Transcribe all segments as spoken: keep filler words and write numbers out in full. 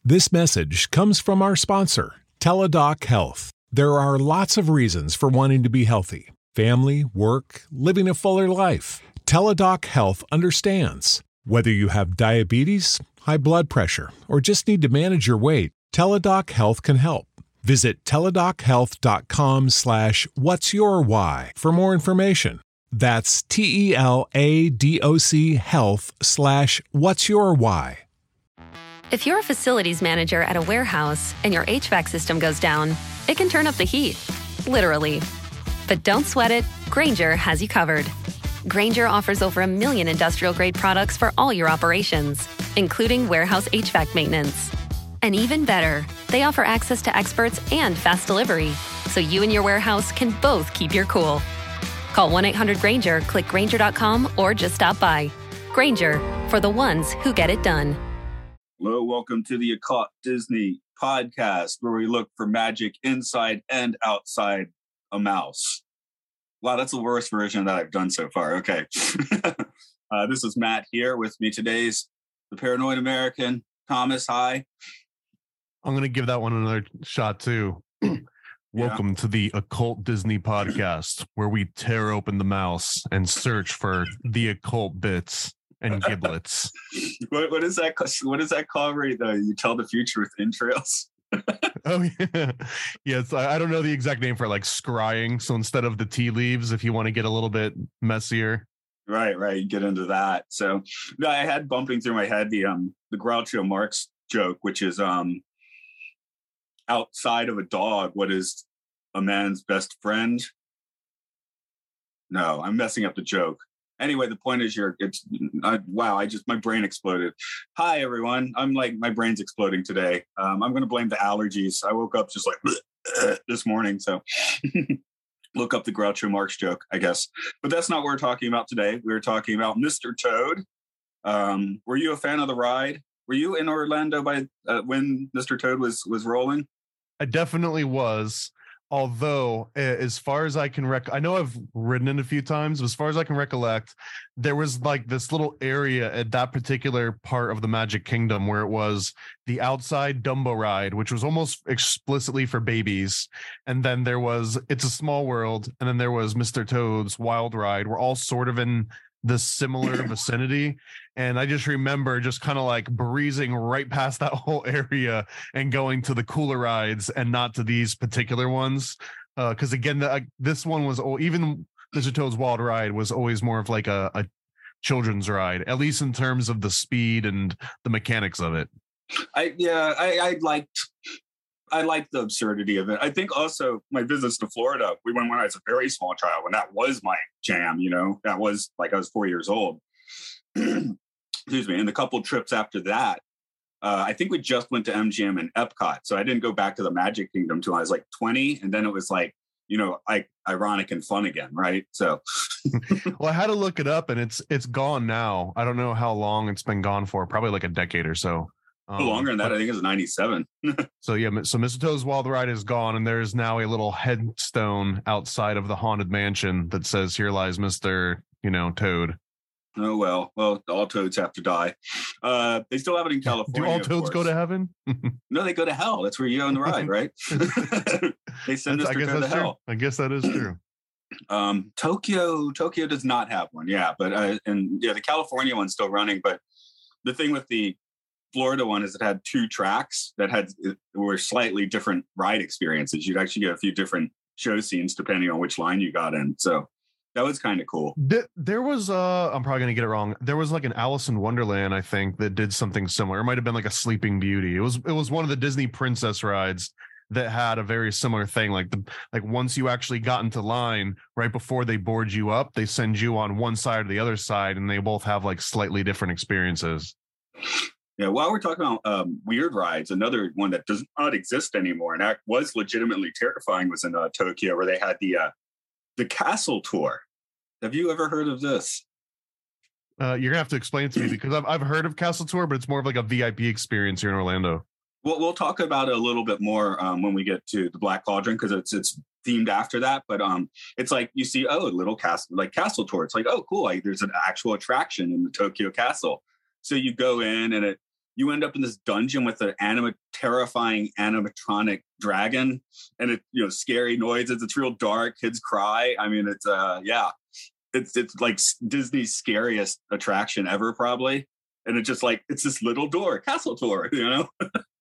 This message comes from our sponsor, Teladoc Health. There are lots of reasons for wanting to be healthy. Family, work, living a fuller life. Teladoc Health understands. Whether you have diabetes, high blood pressure, or just need to manage your weight, Teladoc Health can help. Visit teladochealth.com slash what's your why for more information. That's T-E-L-A-D-O-C health slash what's your why. If you're a facilities manager at a warehouse and your H V A C system goes down, it can turn up the heat, literally. But don't sweat it, Grainger has you covered. Grainger offers over a million industrial-grade products for all your operations, including warehouse H V A C maintenance. And even better, they offer access to experts and fast delivery, so you and your warehouse can both keep your cool. Call one eight hundred Grainger, click Grainger dot com, or just stop by. Grainger, for the ones who get it done. Hello, welcome to the Occult Disney podcast, where we look for magic inside and outside a mouse. Wow, that's the worst version that I've done so far. Okay. uh, this is Matt here. With me today's the Paranoid American, Thomas. Hi. I'm going to give that one another shot too. Welcome yeah. to the Occult Disney podcast, where we tear open the mouse and search for the occult bits and giblets. what, what is that? What is that called? Where uh, you tell the future with entrails? Oh yeah, yes. I, I don't know the exact name for it, like scrying. So instead of the tea leaves, if you want to get a little bit messier, right, right, you get into that. So no, I had bumping through my head the um the Groucho Marx joke, which is um outside of a dog, what is a man's best friend? No, I'm messing up the joke. Anyway, the point is, you're. It's uh, wow. I just my brain exploded. Hi everyone. I'm like my brain's exploding today. Um, I'm going to blame the allergies. I woke up just like this morning. So look up the Groucho Marx joke, I guess. But that's not what we're talking about today. We're talking about Mister Toad. Um, were you a fan of the ride? Were you in Orlando by uh, when Mister Toad was was rolling? I definitely was. Although, as far as I can rec, I know I've ridden it a few times. But as far as I can recollect, there was like this little area at that particular part of the Magic Kingdom where it was the outside Dumbo ride, which was almost explicitly for babies. And then there was It's a Small World, and then there was Mister Toad's Wild Ride. We're all sort of in the similar vicinity. And I just remember just kind of like breezing right past that whole area and going to the cooler rides and not to these particular ones. Uh, Cause again, the, uh, this one was, oh, even Mister Toad's Wild Ride was always more of like a, a children's ride, at least in terms of the speed and the mechanics of it. I, yeah, I, I liked, I liked the absurdity of it. I think also my visits to Florida, we went when I was a very small child, and that was my jam, you know, that was like I was four years old. Excuse me. And the couple trips after that, uh, I think we just went to M G M and Epcot. So I didn't go back to the Magic Kingdom until I was like twenty. And then it was like, you know, like ironic and fun again. Right. So. Well, I had to look it up, and it's it's gone now. I don't know how long it's been gone for, probably like a decade or so. Um, longer than that, but, I think it's ninety-seven. So yeah, so Mister Toad's Wild Ride is gone, and there's now a little headstone outside of the Haunted Mansion that says, "Here lies Mister You know, Toad." Oh well, well, all toads have to die. Uh, they still have it in California. Do all toads go to heaven? No, they go to hell. That's where you go on the ride, right? They send Mister Toad to hell. I guess that is true. Um, Tokyo, Tokyo does not have one. Yeah, but uh, and yeah, the California one's still running. But the thing with the Florida one is it had two tracks that had were slightly different ride experiences. You'd actually get a few different show scenes depending on which line you got in. So that was kind of cool. There was uh I'm probably gonna get it wrong. There was like an Alice in Wonderland, I think, that did something similar. It might have been like a Sleeping Beauty. It was it was one of the Disney princess rides that had a very similar thing. Like the like once you actually got into line, right before they board you up, they send you on one side or the other side, and they both have like slightly different experiences. Yeah, while we're talking about um, weird rides, another one that does not exist anymore and that was legitimately terrifying was in uh, Tokyo, where they had the uh, the castle tour. Have you ever heard of this? Uh, you're gonna have to explain it to me, because I've I've heard of Castle Tour, but it's more of like a V I P experience here in Orlando. Well, we'll talk about it a little bit more um, when we get to the Black Cauldron, because it's it's themed after that. But um, it's like you see, oh, a little castle, like Castle Tour. It's like, oh, cool, like there's an actual attraction in the Tokyo Castle. So you go in and it you end up in this dungeon with an anima, terrifying animatronic dragon, and it, you know, scary noises. It's real dark. Kids cry. I mean, it's uh, yeah, it's it's like Disney's scariest attraction ever, probably. And it's just like it's this little door, castle door, you know.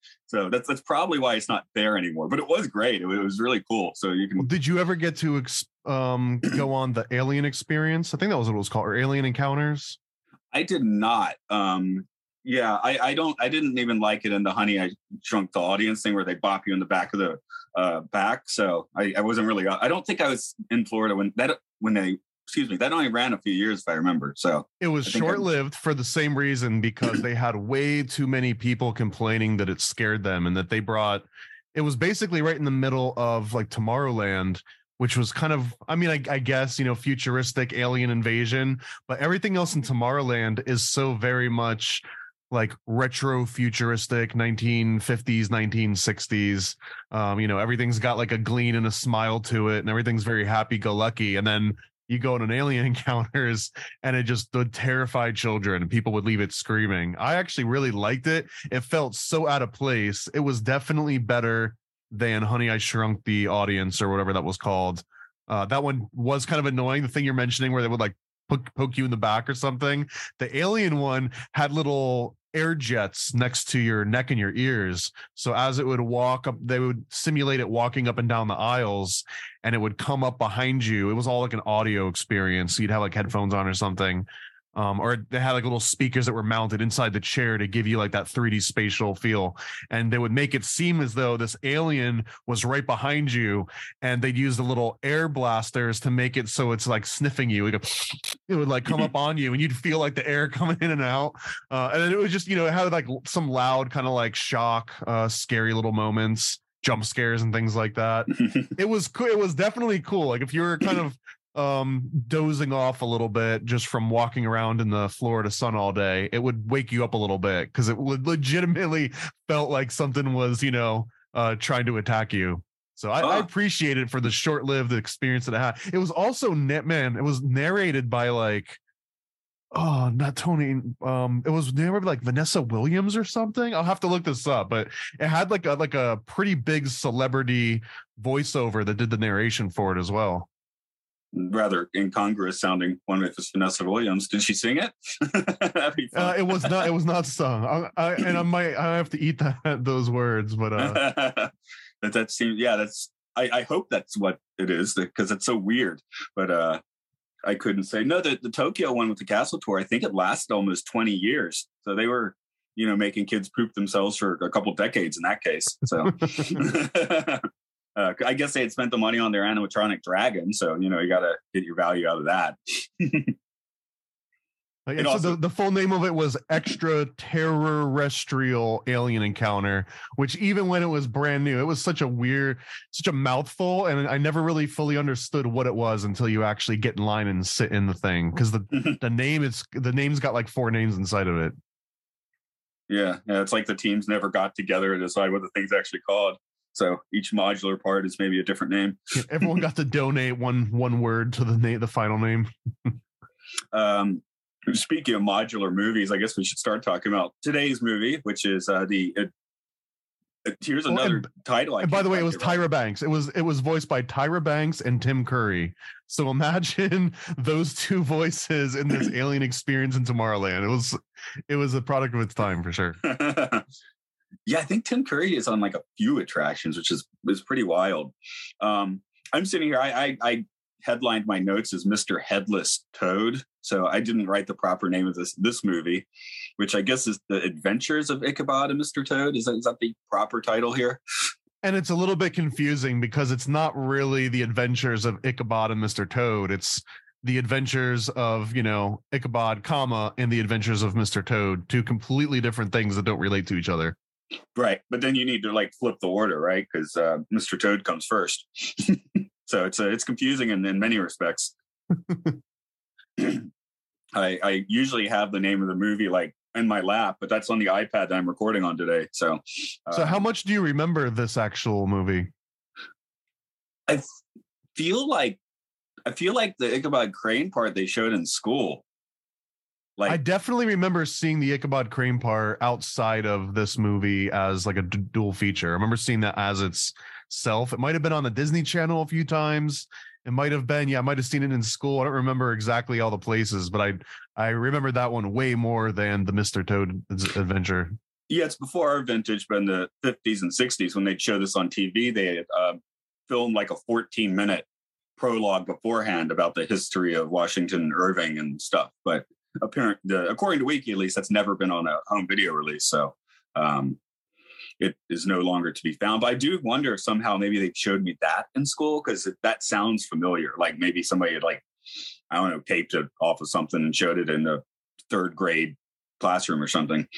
So that's that's probably why it's not there anymore. But it was great. It, it was really cool. So you can. Did you ever get to ex- um go on the Alien Experience? I think that was what it was called, or Alien Encounters. I did not. Um, yeah, I, I don't. I didn't even like it in the Honey I Shrunk the Audience thing where they bop you in the back of the uh, back. So I, I wasn't really. I don't think I was in Florida when that when they. Excuse me. That only ran a few years, if I remember. So it was short-lived for the same reason, because they had way too many people complaining that it scared them, and that they brought. It was basically right in the middle of like Tomorrowland, which was kind of, I mean, I, I guess, you know, futuristic alien invasion, but everything else in Tomorrowland is so very much like retro futuristic nineteen fifties, nineteen sixties. Um, you know, everything's got like a gleam and a smile to it, and everything's very happy-go-lucky. And then you go on an Alien Encounters and it just would terrify children, and people would leave it screaming. I actually really liked it. It felt so out of place. It was definitely better than Honey, I Shrunk the Audience, or whatever that was called. Uh, that one was kind of annoying. The thing you're mentioning where they would like poke, poke you in the back or something. The Alien one had little air jets next to your neck and your ears. So as it would walk up, they would simulate it walking up and down the aisles, and it would come up behind you. It was all like an audio experience. So you'd have like headphones on or something. Um, or they had like little speakers that were mounted inside the chair to give you like that three D spatial feel. And they would make it seem as though this alien was right behind you, and they'd use the little air blasters to make it so it's like sniffing you. It would, it would like come up on you, and you'd feel like the air coming in and out. Uh, and then it was just, you know, it had like some loud kind of like shock, uh, scary little moments, jump scares and things like that. It was cool. It was definitely cool. Like if you were kind of um dozing off a little bit just from walking around in the Florida sun all day, it would wake you up a little bit, because it would legitimately felt like something was, you know, uh trying to attack you. So I, oh. I appreciate it for the short-lived experience that it had. It was also net man it was narrated by like oh not Tony um it was narrated by like Vanessa Williams or something. I'll have to look this up, but it had like a like a pretty big celebrity voiceover that did the narration for it as well. Rather incongruous sounding one if it's Vanessa Williams. Did she sing it? uh, it was not. It was not sung. I, I, and I might. I have to eat that those words, but uh... that that seems. Yeah, that's. I, I hope that's what it is, because it's so weird. But uh, I couldn't say no. The the Tokyo one with the castle tour, I think it lasted almost twenty years. So they were, you know, making kids poop themselves for a couple decades in that case. So. Uh, I guess they had spent the money on their animatronic dragon, so you know you got to get your value out of that. Like, so also, the, the full name of it was Extraterrestrial Alien Encounter, which even when it was brand new, it was such a weird, such a mouthful, and I never really fully understood what it was until you actually get in line and sit in the thing, because the the name is the name's got like four names inside of it. Yeah, yeah, it's like the teams never got together to decide what the thing's actually called. So each modular part is maybe a different name. Yeah, everyone got to donate one one word to the name, the final name. um, speaking of modular movies, I guess we should start talking about today's movie, which is uh, the. Uh, here's another oh, and, title. I and by the way, it was Tyra about. Banks. It was it was voiced by Tyra Banks and Tim Curry. So imagine those two voices in this alien experience in Tomorrowland. It was it was a product of its time for sure. Yeah, I think Tim Curry is on like a few attractions, which is is pretty wild. Um, I'm sitting here. I, I, I headlined my notes as Mister Headless Toad, so I didn't write the proper name of this this movie, which I guess is The Adventures of Ichabod and Mister Toad. Is that is that the proper title here? And it's a little bit confusing because it's not really The Adventures of Ichabod and Mister Toad. It's The Adventures of, you know, Ichabod, comma, and The Adventures of Mister Toad, two completely different things that don't relate to each other. Right. But then you need to like flip the order, right? Because uh, Mister Toad comes first. So it's uh, it's confusing in, in many respects. I, I usually have the name of the movie like in my lap, but that's on the iPad that I'm recording on today. So, uh, so how much do you remember this actual movie? I feel like I feel like the Ichabod Crane part they showed in school. Like I definitely remember seeing the Ichabod Crane part outside of this movie as like a d- dual feature. I remember seeing that as itself. It might have been on the Disney Channel a few times. It might have been, yeah, I might have seen it in school. I don't remember exactly all the places, but I I remember that one way more than the Mister Toad adventure. Yeah, it's before our vintage, but in the fifties and sixties, when they'd show this on T V, they had uh, filmed like a fourteen minute prologue beforehand about the history of Washington Irving and stuff. But apparent, the, according to Wiki, at least, that's never been on a home video release. So um, it is no longer to be found. But I do wonder if somehow maybe they showed me that in school, because that sounds familiar. Like maybe somebody had, like, I don't know, taped it off of something and showed it in the third grade classroom or something.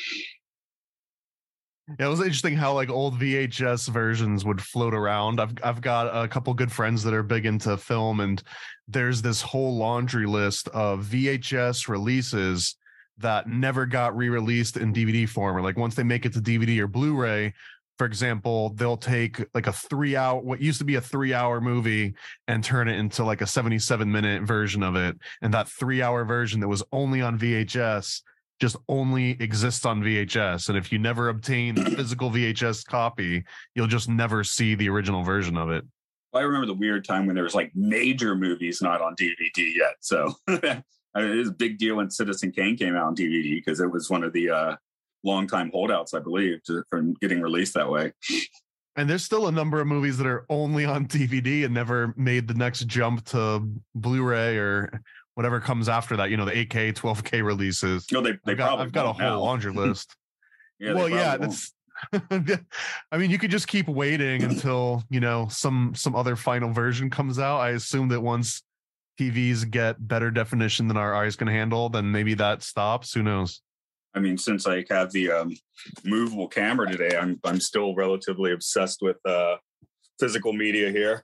Yeah, it was interesting how like old V H S versions would float around. I've I've got a couple good friends that are big into film, and there's this whole laundry list of V H S releases that never got re-released in D V D form. Or like once they make it to D V D or Blu-ray, for example, they'll take like a three hour, what used to be a three hour movie, and turn it into like a seventy-seven minute version of it. And that three hour version that was only on V H S just only exists on V H S. And if you never obtain a physical V H S copy, you'll just never see the original version of it. I remember the weird time when there was like major movies not on D V D yet. So it was a big deal when Citizen Kane came out on D V D, because it was one of the uh, longtime holdouts, I believe, to, from getting released that way. And there's still a number of movies that are only on D V D and never made the next jump to Blu-ray or whatever comes after that, you know, the eight K, twelve K releases. No, they, they I've got, probably I've got a whole now. laundry list. Yeah, well, yeah, won't. that's. I mean, you could just keep waiting until, you know, some some other final version comes out. I assume that once T Vs get better definition than our eyes can handle, then maybe that stops. Who knows? I mean, since I have the um, movable camera today, I'm I'm still relatively obsessed with uh, physical media here.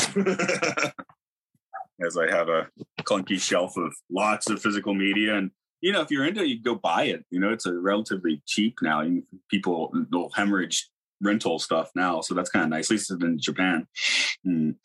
As I have a clunky shelf of lots of physical media. And, you know, if you're into it, you go buy it. You know, it's a relatively cheap now. You, people will hemorrhage rental stuff now. So that's kind of nice. At least it's in Japan. Mm.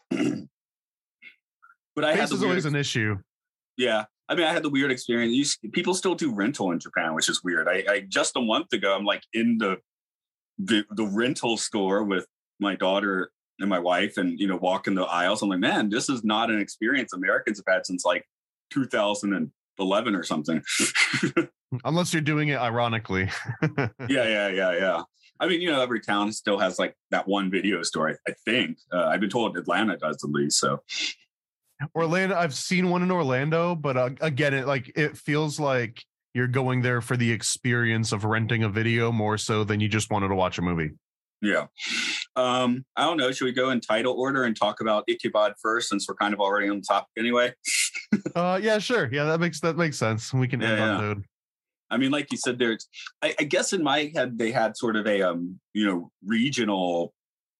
But I Space had the is weird, always an issue. Yeah. I mean, I had the weird experience. You, people still do rental in Japan, which is weird. I, I just a month ago, I'm like in the, the the rental store with my daughter and my wife, and, you know, walking the aisles. I'm like, man, this is not an experience Americans have had since like two thousand eleven or something. Unless you're doing it ironically. yeah, yeah, yeah, yeah. I mean, you know, every town still has like that one video store, I, I think. Uh, I've been told Atlanta does at least, so. Orlando, I've seen one in Orlando, but uh, again, it like it feels like you're going there for the experience of renting a video more so than you just wanted to watch a movie. Yeah. Um, I don't know. Should we go in title order and talk about Ichabod first, since we're kind of already on the topic anyway? uh, yeah, sure. Yeah, that makes that makes sense. We can yeah, end yeah. on Toad. I mean, like you said, there's. I, I guess in my head they had sort of a um, you know, regional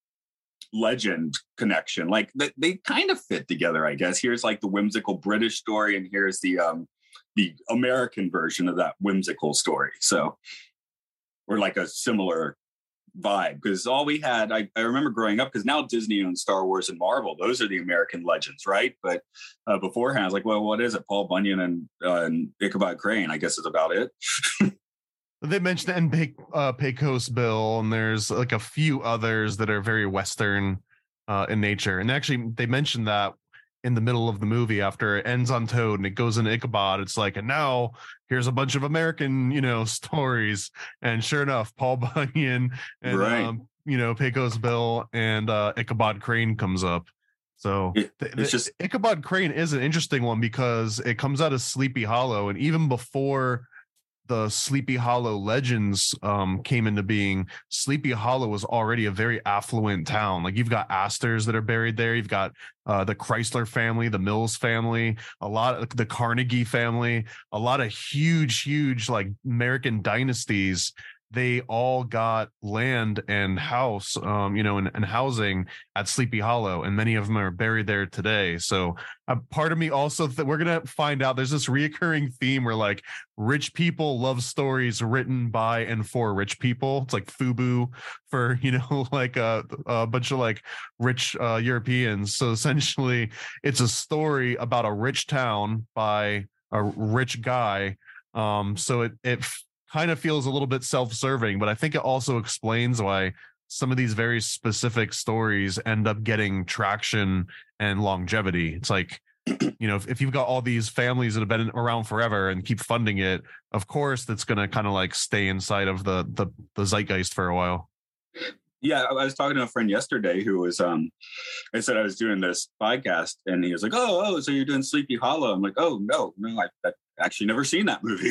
legend connection. Like they, they kind of fit together, I guess. Here's like the whimsical British story, and here's the um, the American version of that whimsical story. So, or like a similar vibe, because all we had, I, I remember growing up, because now Disney owns Star Wars and Marvel. Those are the American legends, right? But uh, beforehand, I was like, well, what is it? Paul Bunyan and, uh, and Ichabod Crane, I guess is about it. They mentioned and Pay, uh, Pecos Bill, and there's like a few others that are very Western uh, in nature. And actually, they mentioned that in the middle of the movie after it ends on Toad and it goes into Ichabod. It's like, and now here's a bunch of American, you know, stories. And sure enough, Paul Bunyan and, right. um, you know, Pecos Bill and uh, Ichabod Crane comes up. So it, th- it's just Ichabod Crane is an interesting one because it comes out of Sleepy Hollow. And even before the Sleepy Hollow legends um, came into being, Sleepy Hollow was already a very affluent town. Like you've got Astors that are buried there. You've got uh, the Chrysler family, the Mills family, a lot of the Carnegie family, a lot of huge, huge like American dynasties. They all got land and house, um, you know, and, and housing at Sleepy Hollow, and many of them are buried there today. So a part of me also that we're going to find out there's this reoccurring theme where like rich people love stories written by and for rich people. It's like FUBU for, you know, like a, a bunch of like rich uh, Europeans. So essentially it's a story about a rich town by a rich guy. Um, so it it kind of feels a little bit self-serving, but I think it also explains why some of these very specific stories end up getting traction and longevity. It's like, you know, if, if you've got all these families that have been around forever and keep funding it, of course, that's going to kind of like stay inside of the, the the zeitgeist for a while. Yeah, I was talking to a friend yesterday who was, um, I said I was doing this podcast, and he was like, "Oh, oh, so you're doing Sleepy Hollow?" I'm like, "Oh, no, no, I, I've actually never seen that movie,"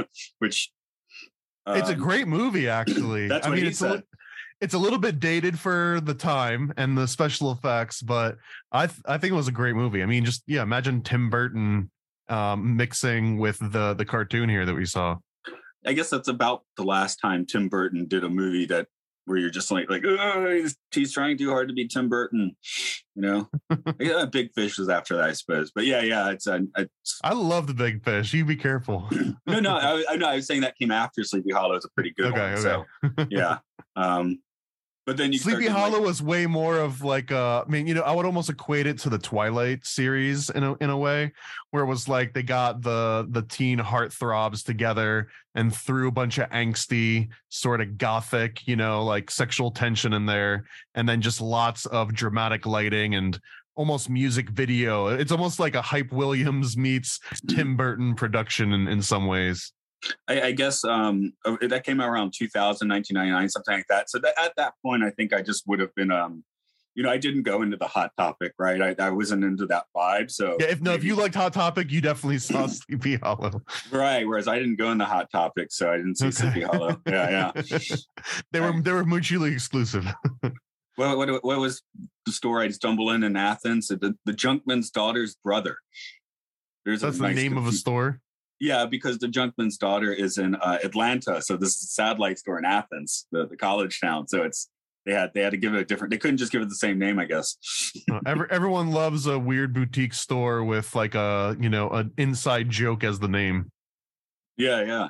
which um, it's a great movie, actually. That's I what mean, he it's said. a, it's a little bit dated for the time and the special effects, but I th- I think it was a great movie. I mean, just yeah, imagine Tim Burton um, mixing with the the cartoon here that we saw. I guess that's about the last time Tim Burton did a movie that where you're just like, like oh, he's, he's trying too hard to be Tim Burton, you know. Yeah, Big Fish was after that, I suppose. But yeah, yeah, it's. Uh, it's I love the Big Fish. You be careful. no, no, I, I, no, I was saying that came after Sleepy Hollow. It's a pretty good okay, one. okay. So yeah, um, but then you Sleepy start getting, Hollow like, was way more of like uh I mean, you know, I would almost equate it to the Twilight series in a in a way, where it was like they got the the teen heartthrobs together and threw a bunch of angsty sort of gothic, you know, like sexual tension in there, and then just lots of dramatic lighting and almost music video. It's almost like a Hype Williams meets Tim Burton production in, in some ways. I, I guess um, that came out around two thousand, nineteen ninety-nine, something like that. So that, at that point, I think I just would have been, um, you know, I didn't go into the Hot Topic, right? I, I wasn't into that vibe. So yeah, if no, maybe, if you liked Hot Topic, you definitely saw Sleepy Hollow, right? Whereas I didn't go into Hot Topic, so I didn't see okay. Sleepy Hollow. Yeah, yeah. they were they were mutually exclusive. Well, what, what was the store I'd stumble in in Athens? The, the Junkman's daughter's brother. There's That's a the nice name of a store. Yeah, because the Junkman's daughter is in uh, Atlanta, so this is a satellite store in Athens, the, the college town. So it's they had they had to give it a different. They couldn't just give it the same name, I guess. uh, every, everyone loves a weird boutique store with like a you know an inside joke as the name. Yeah, yeah.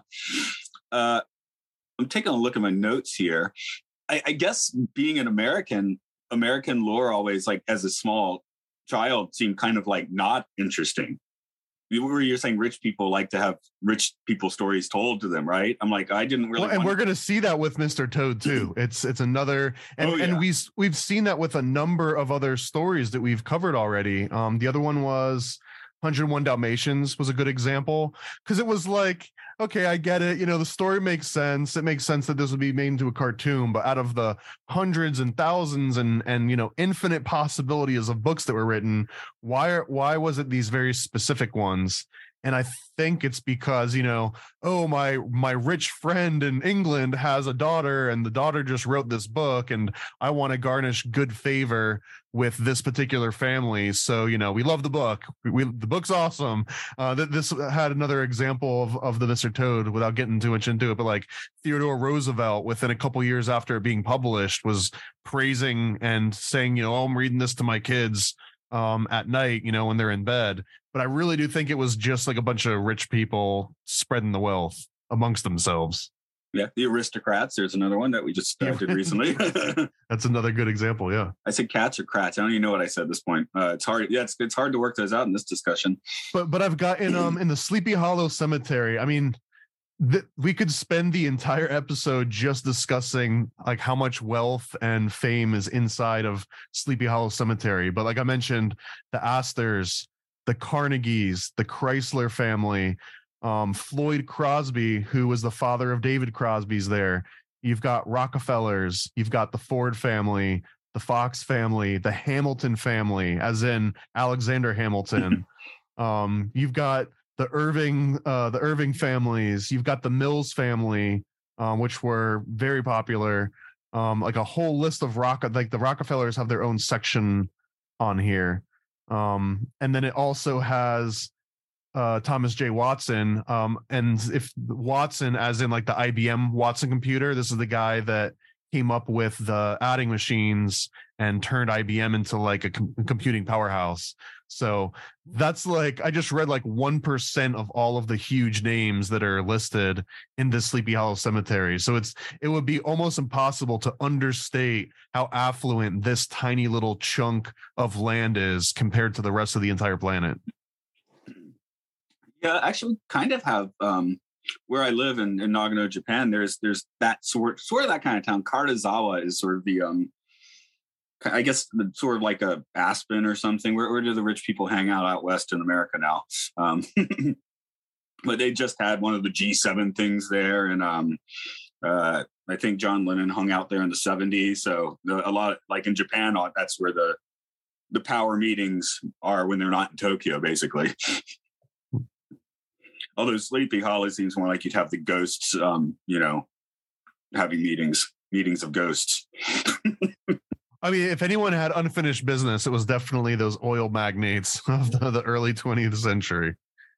Uh, I'm taking a look at my notes here. I, I guess being an American, American lore always, like as a small child, seemed kind of like not interesting. Where you're saying rich people like to have rich people stories told to them, right? I'm like, I didn't really. Well, and want we're going to see that with Mister Toad too. It's it's another, and, Oh, yeah. and we we've seen that with a number of other stories that we've covered already. Um, the other one was one oh one Dalmatians was a good example, because it was like, okay, I get it. You know, the story makes sense. It makes sense that this would be made into a cartoon, but out of the hundreds and thousands and and you know infinite possibilities of books that were written, why are, why was it these very specific ones? And I think it's because, you know, oh, my my rich friend in England has a daughter, and the daughter just wrote this book, and I want to garnish good favor with this particular family. So, you know, we love the book. We, we the book's awesome. Uh, th- this had another example of, of the Mister Toad, without getting too much into it, but like Theodore Roosevelt, within a couple years after it being published, was praising and saying, you know, oh, I'm reading this to my kids um, at night, you know, when they're in bed. But I really do think it was just like a bunch of rich people spreading the wealth amongst themselves. Yeah, the Aristocrats. There's another one that we just uh, did recently. That's another good example. Yeah, I said cats or crats. I don't even know what I said at this point. Uh, it's hard. Yeah, it's it's hard to work those out in this discussion. but but I've got in um in the Sleepy Hollow Cemetery. I mean, th- we could spend the entire episode just discussing like how much wealth and fame is inside of Sleepy Hollow Cemetery. But like I mentioned, the Astors, the Carnegies, the Chrysler family, um, Floyd Crosby, who was the father of David Crosby's there. You've got Rockefellers, you've got the Ford family, the Fox family, the Hamilton family, as in Alexander Hamilton. um, you've got the Irving, uh, the Irving families. You've got the Mills family, um, which were very popular. Um, like a whole list of rock, like the Rockefellers have their own section on here. Um, and then it also has uh, Thomas J. Watson. Um, and if Watson, as in like the I B M Watson computer, this is the guy that came up with the adding machines and turned I B M into like a com- computing powerhouse. So that's like, I just read like one percent of all of the huge names that are listed in this Sleepy Hollow Cemetery. So it's, it would be almost impossible to understate how affluent this tiny little chunk of land is compared to the rest of the entire planet. Yeah, actually kind of have, um, where I live in, in Nagano, Japan, there's there's that sort sort of that kind of town. Karazawa is sort of the um, I guess the, sort of like a Aspen or something. Where, where do the rich people hang out out west in America now? Um, but they just had one of the G seven things there, and um, uh, I think John Lennon hung out there in the seventies. So the, a lot, like in Japan, that's where the the power meetings are when they're not in Tokyo, basically. Although Sleepy Hollow seems more like you'd have the ghosts, um, you know, having meetings, meetings of ghosts. I mean, if anyone had unfinished business, it was definitely those oil magnates of the, the early twentieth century.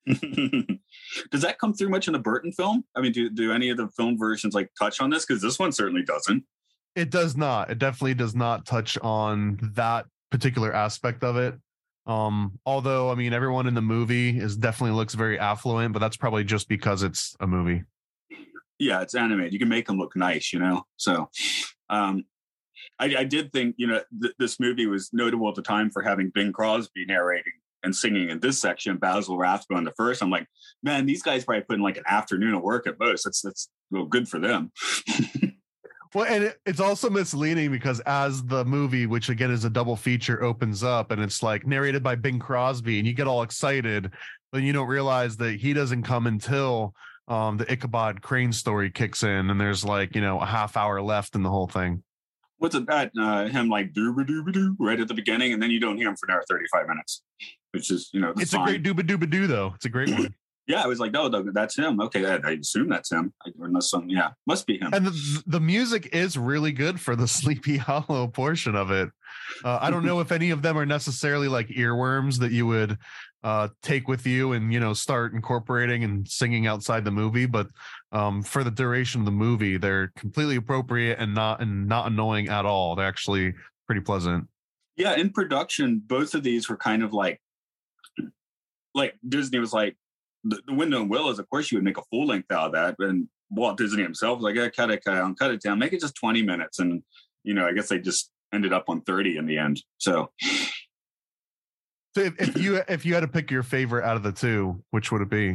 Does that come through much in the Burton film? I mean, do, do any of the film versions like touch on this? Because this one certainly doesn't. It does not. It definitely does not touch on that particular aspect of it. Um, although, I mean, everyone in the movie is definitely looks very affluent, but that's probably just because it's a movie. Yeah, it's animated. You can make them look nice, you know? So um, I, I did think, you know, th- this movie was notable at the time for having Bing Crosby narrating and singing in this section, Basil Rathbone the first. I'm like, man, these guys probably put in like an afternoon of work at most. That's, that's well, good for them. Well, and it, it's also misleading because as the movie, which again is a double feature, opens up and it's like narrated by Bing Crosby and you get all excited, but you don't realize that he doesn't come until um, the Ichabod Crane story kicks in and there's like, you know, a half hour left in the whole thing. What's it that uh, him like dooba dooba doo right at the beginning and then you don't hear him for another thirty-five minutes, which is, you know, it's fine. a great dooba dooba doo though. It's a great one. Yeah, I was like, no, that's him. Okay, I, I assume that's him. I, unless some, yeah, must be him. And the, the music is really good for the Sleepy Hollow portion of it. Uh, I don't know if any of them are necessarily like earworms that you would uh, take with you and, you know, start incorporating and singing outside the movie. But um, for the duration of the movie, they're completely appropriate and not and not annoying at all. They're actually pretty pleasant. Yeah, in production, both of these were kind of like, like Disney was like, The, the Window and Willows, of course, you would make a full length out of that. And Walt Disney himself was like, yeah, cut it down, cut it down, make it just twenty minutes. And, you know, I guess they just ended up on thirty in the end. So, so if, if you if you had to pick your favorite out of the two, which would it be?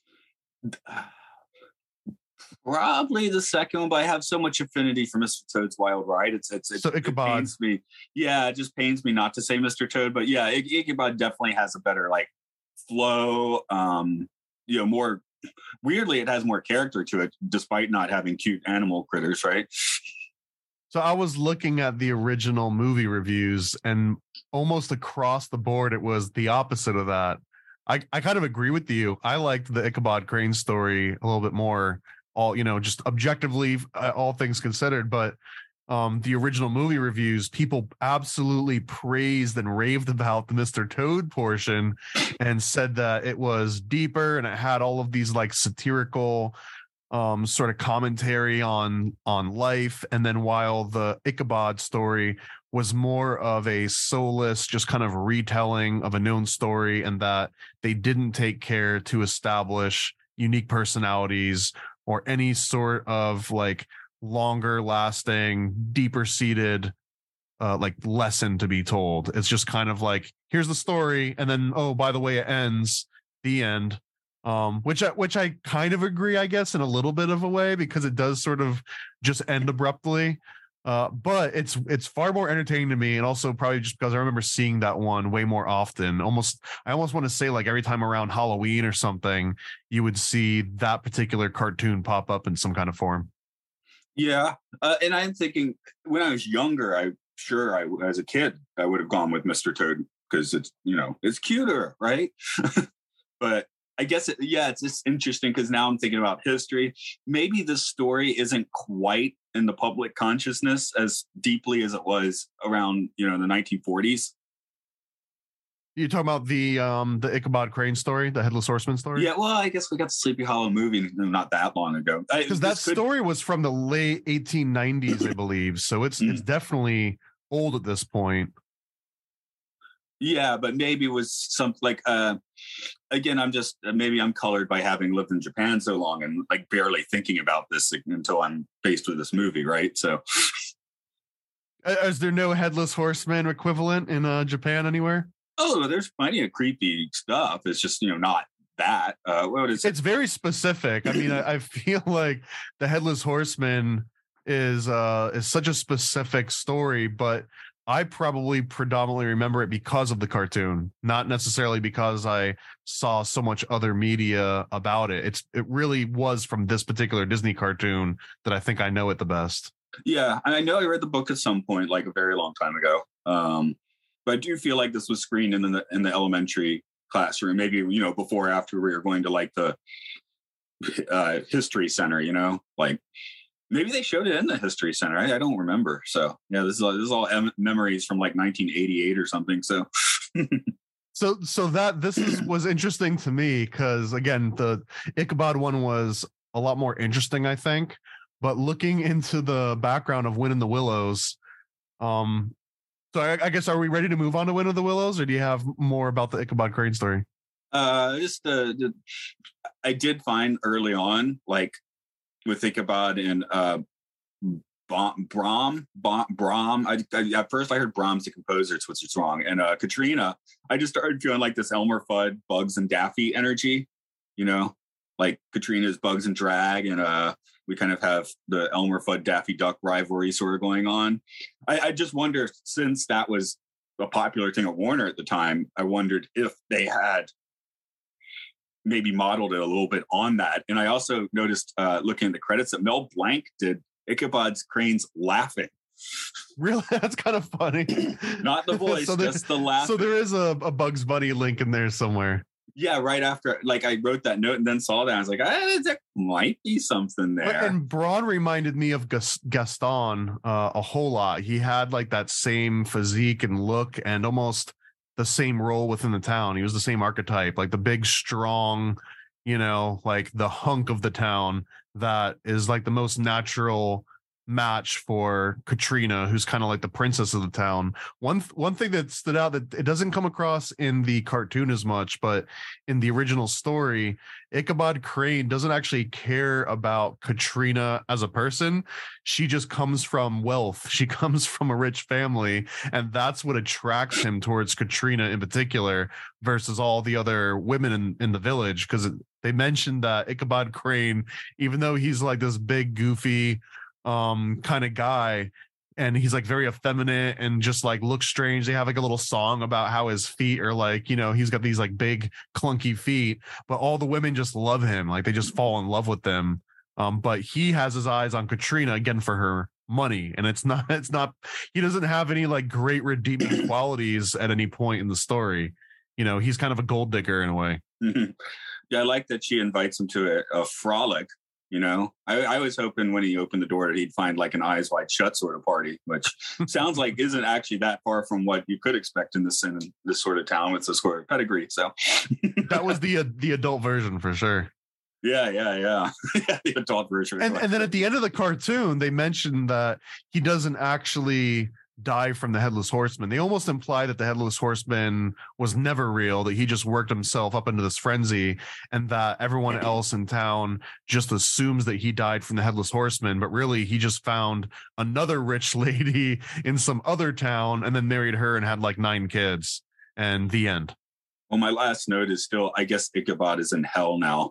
Probably the second one, but I have so much affinity for Mister Toad's Wild Ride. It's it's it, so Ichabod. It pains me. Yeah, it just pains me not to say Mister Toad, but yeah, I- Ichabod definitely has a better like flow, um you know, more weirdly it has more character to it despite not having cute animal critters, right? So I was looking at the original movie reviews and almost across the board it was the opposite of that. I, I kind of agree with you. I liked the Ichabod Crane story a little bit more, all, you know, just objectively, uh, all things considered, but Um, the original movie reviews, people absolutely praised and raved about the Mister Toad portion and said that it was deeper and it had all of these like satirical um, sort of commentary on on life. And then while the Ichabod story was more of a soulless, just kind of retelling of a known story, and that they didn't take care to establish unique personalities or any sort of like longer lasting, deeper seated uh like lesson to be told. It's just kind of like, here's the story and then, oh, by the way, it ends, the end. Um which I, which I kind of agree, I guess, in a little bit of a way, because it does sort of just end abruptly. Uh but it's it's far more entertaining to me, and also probably just because I remember seeing that one way more often. Almost I almost want to say like every time around Halloween or something, you would see that particular cartoon pop up in some kind of form. Yeah, uh, and I'm thinking when I was younger, I sure I as a kid I would have gone with Mister Toad because it's, you know, it's cuter, right? But I guess it, yeah, it's just interesting because now I'm thinking about history. Maybe this story isn't quite in the public consciousness as deeply as it was around, you know, the nineteen forties. You talking about the um the Ichabod Crane story, the Headless Horseman story? Yeah, well, I guess we got the Sleepy Hollow movie not that long ago. Because that could... story was from the late eighteen nineties, I believe. So it's mm. it's definitely old at this point. Yeah, but maybe it was something like, uh, again, I'm just, maybe I'm colored by having lived in Japan so long and like barely thinking about this until I'm faced with this movie, right? So. Is there no Headless Horseman equivalent in uh, Japan anywhere? Oh, there's plenty of creepy stuff. It's just, you know, not that. Uh, what is it? It's very specific. I mean, I, I feel like the Headless Horseman is uh is such a specific story, but I probably predominantly remember it because of the cartoon, not necessarily because I saw so much other media about it. It's it really was from this particular Disney cartoon that I think I know it the best. Yeah, and I know I read the book at some point, like a very long time ago. Um, but I do feel like this was screened in the in the elementary classroom, maybe, you know, before or after we were going to like the uh, history center, you know, like. Maybe they showed it in the History Center. I, I don't remember. So yeah, this is all, this is all em- memories from like nineteen eighty-eight or something. So, so so that this is, was interesting to me because again, the Ichabod one was a lot more interesting, I think. But looking into the background of Wind in the Willows, um, so I, I guess are we ready to move on to Wind of the Willows, or do you have more about the Ichabod Crane story? Uh, just uh, I did find early on, like. With Ichabod and uh, Brom, Brom, Brom. I, I, at first, I heard Brahms the composer, which is wrong. And uh, Katrina, I just started feeling like this Elmer Fudd, Bugs and Daffy energy. You know, like Katrina's Bugs and Drag, and uh, we kind of have the Elmer Fudd Daffy Duck rivalry sort of going on. I, I just wonder, since that was a popular thing at Warner at the time, I wondered if they had. Maybe modeled it a little bit on that. And I also noticed uh, looking at the credits that Mel Blanc did Ichabod's Crane's laughing. Really? That's kind of funny. Not the voice, so there, just the laughing. So there is a, a Bugs Bunny link in there somewhere. Yeah, right after, like I wrote that note and then saw that. I was like, ah, there might be something there. And Braun reminded me of Gaston uh, a whole lot. He had like that same physique and look and almost the same role within the town. He was the same archetype, like the big, strong, you know, like the hunk of the town that is like the most natural match for Katrina, who's kind of like the princess of the town. One one thing that stood out that it doesn't come across in the cartoon as much, but in the original story, Ichabod Crane doesn't actually care about Katrina as a person. She just comes from wealth. She comes from a rich family, and that's what attracts him towards Katrina in particular versus all the other women in, in the village, because they mentioned that Ichabod Crane, even though he's like this big, goofy um kind of guy, and he's like very effeminate and just like looks strange. They have like a little song about how his feet are like, you know, he's got these like big clunky feet, but all the women just love him, like they just fall in love with them. Um but he has his eyes on Katrina again for her money, and it's not it's not he doesn't have any like great redeeming qualities at any point in the story. You know, he's kind of a gold digger in a way. Mm-hmm. Yeah, I like that she invites him to a, a frolic. You know, I, I was hoping when he opened the door that he'd find like an Eyes Wide Shut sort of party, which sounds like isn't actually that far from what you could expect in this in this sort of town with this sort of pedigree. So that was the uh, the adult version for sure. Yeah, yeah, yeah, yeah, the adult version. And, and then at the end of the cartoon, they mentioned that he doesn't actually die from the Headless Horseman. They almost imply that the Headless Horseman was never real, that he just worked himself up into this frenzy, and that everyone else in town just assumes that he died from the Headless Horseman, but really he just found another rich lady in some other town and then married her and had like nine kids, and the end. Well, my last note is still, I guess Ichabod is in hell now.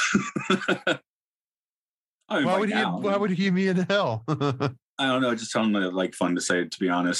I mean, why would now, he why would he be in hell? I don't know. Just sounded like fun to say, to be honest.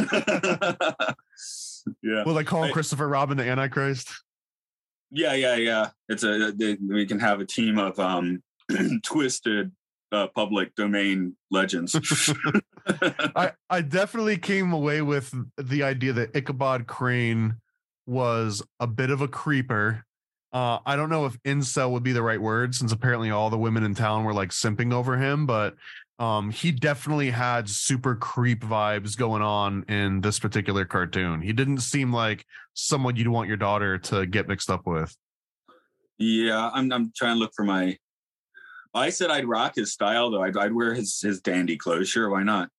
Yeah. Will they call him I, Christopher Robin the Antichrist? Yeah, yeah, yeah. It's a they, we can have a team of um twisted uh, public domain legends. I I definitely came away with the idea that Ichabod Crane was a bit of a creeper. Uh, I don't know if incel would be the right word, since apparently all the women in town were like simping over him, but um, he definitely had super creep vibes going on in this particular cartoon. He didn't seem like someone you'd want your daughter to get mixed up with. Yeah, I'm I'm trying to look for my. I said I'd rock his style though. I'd I'd wear his his dandy clothes. Sure, why not?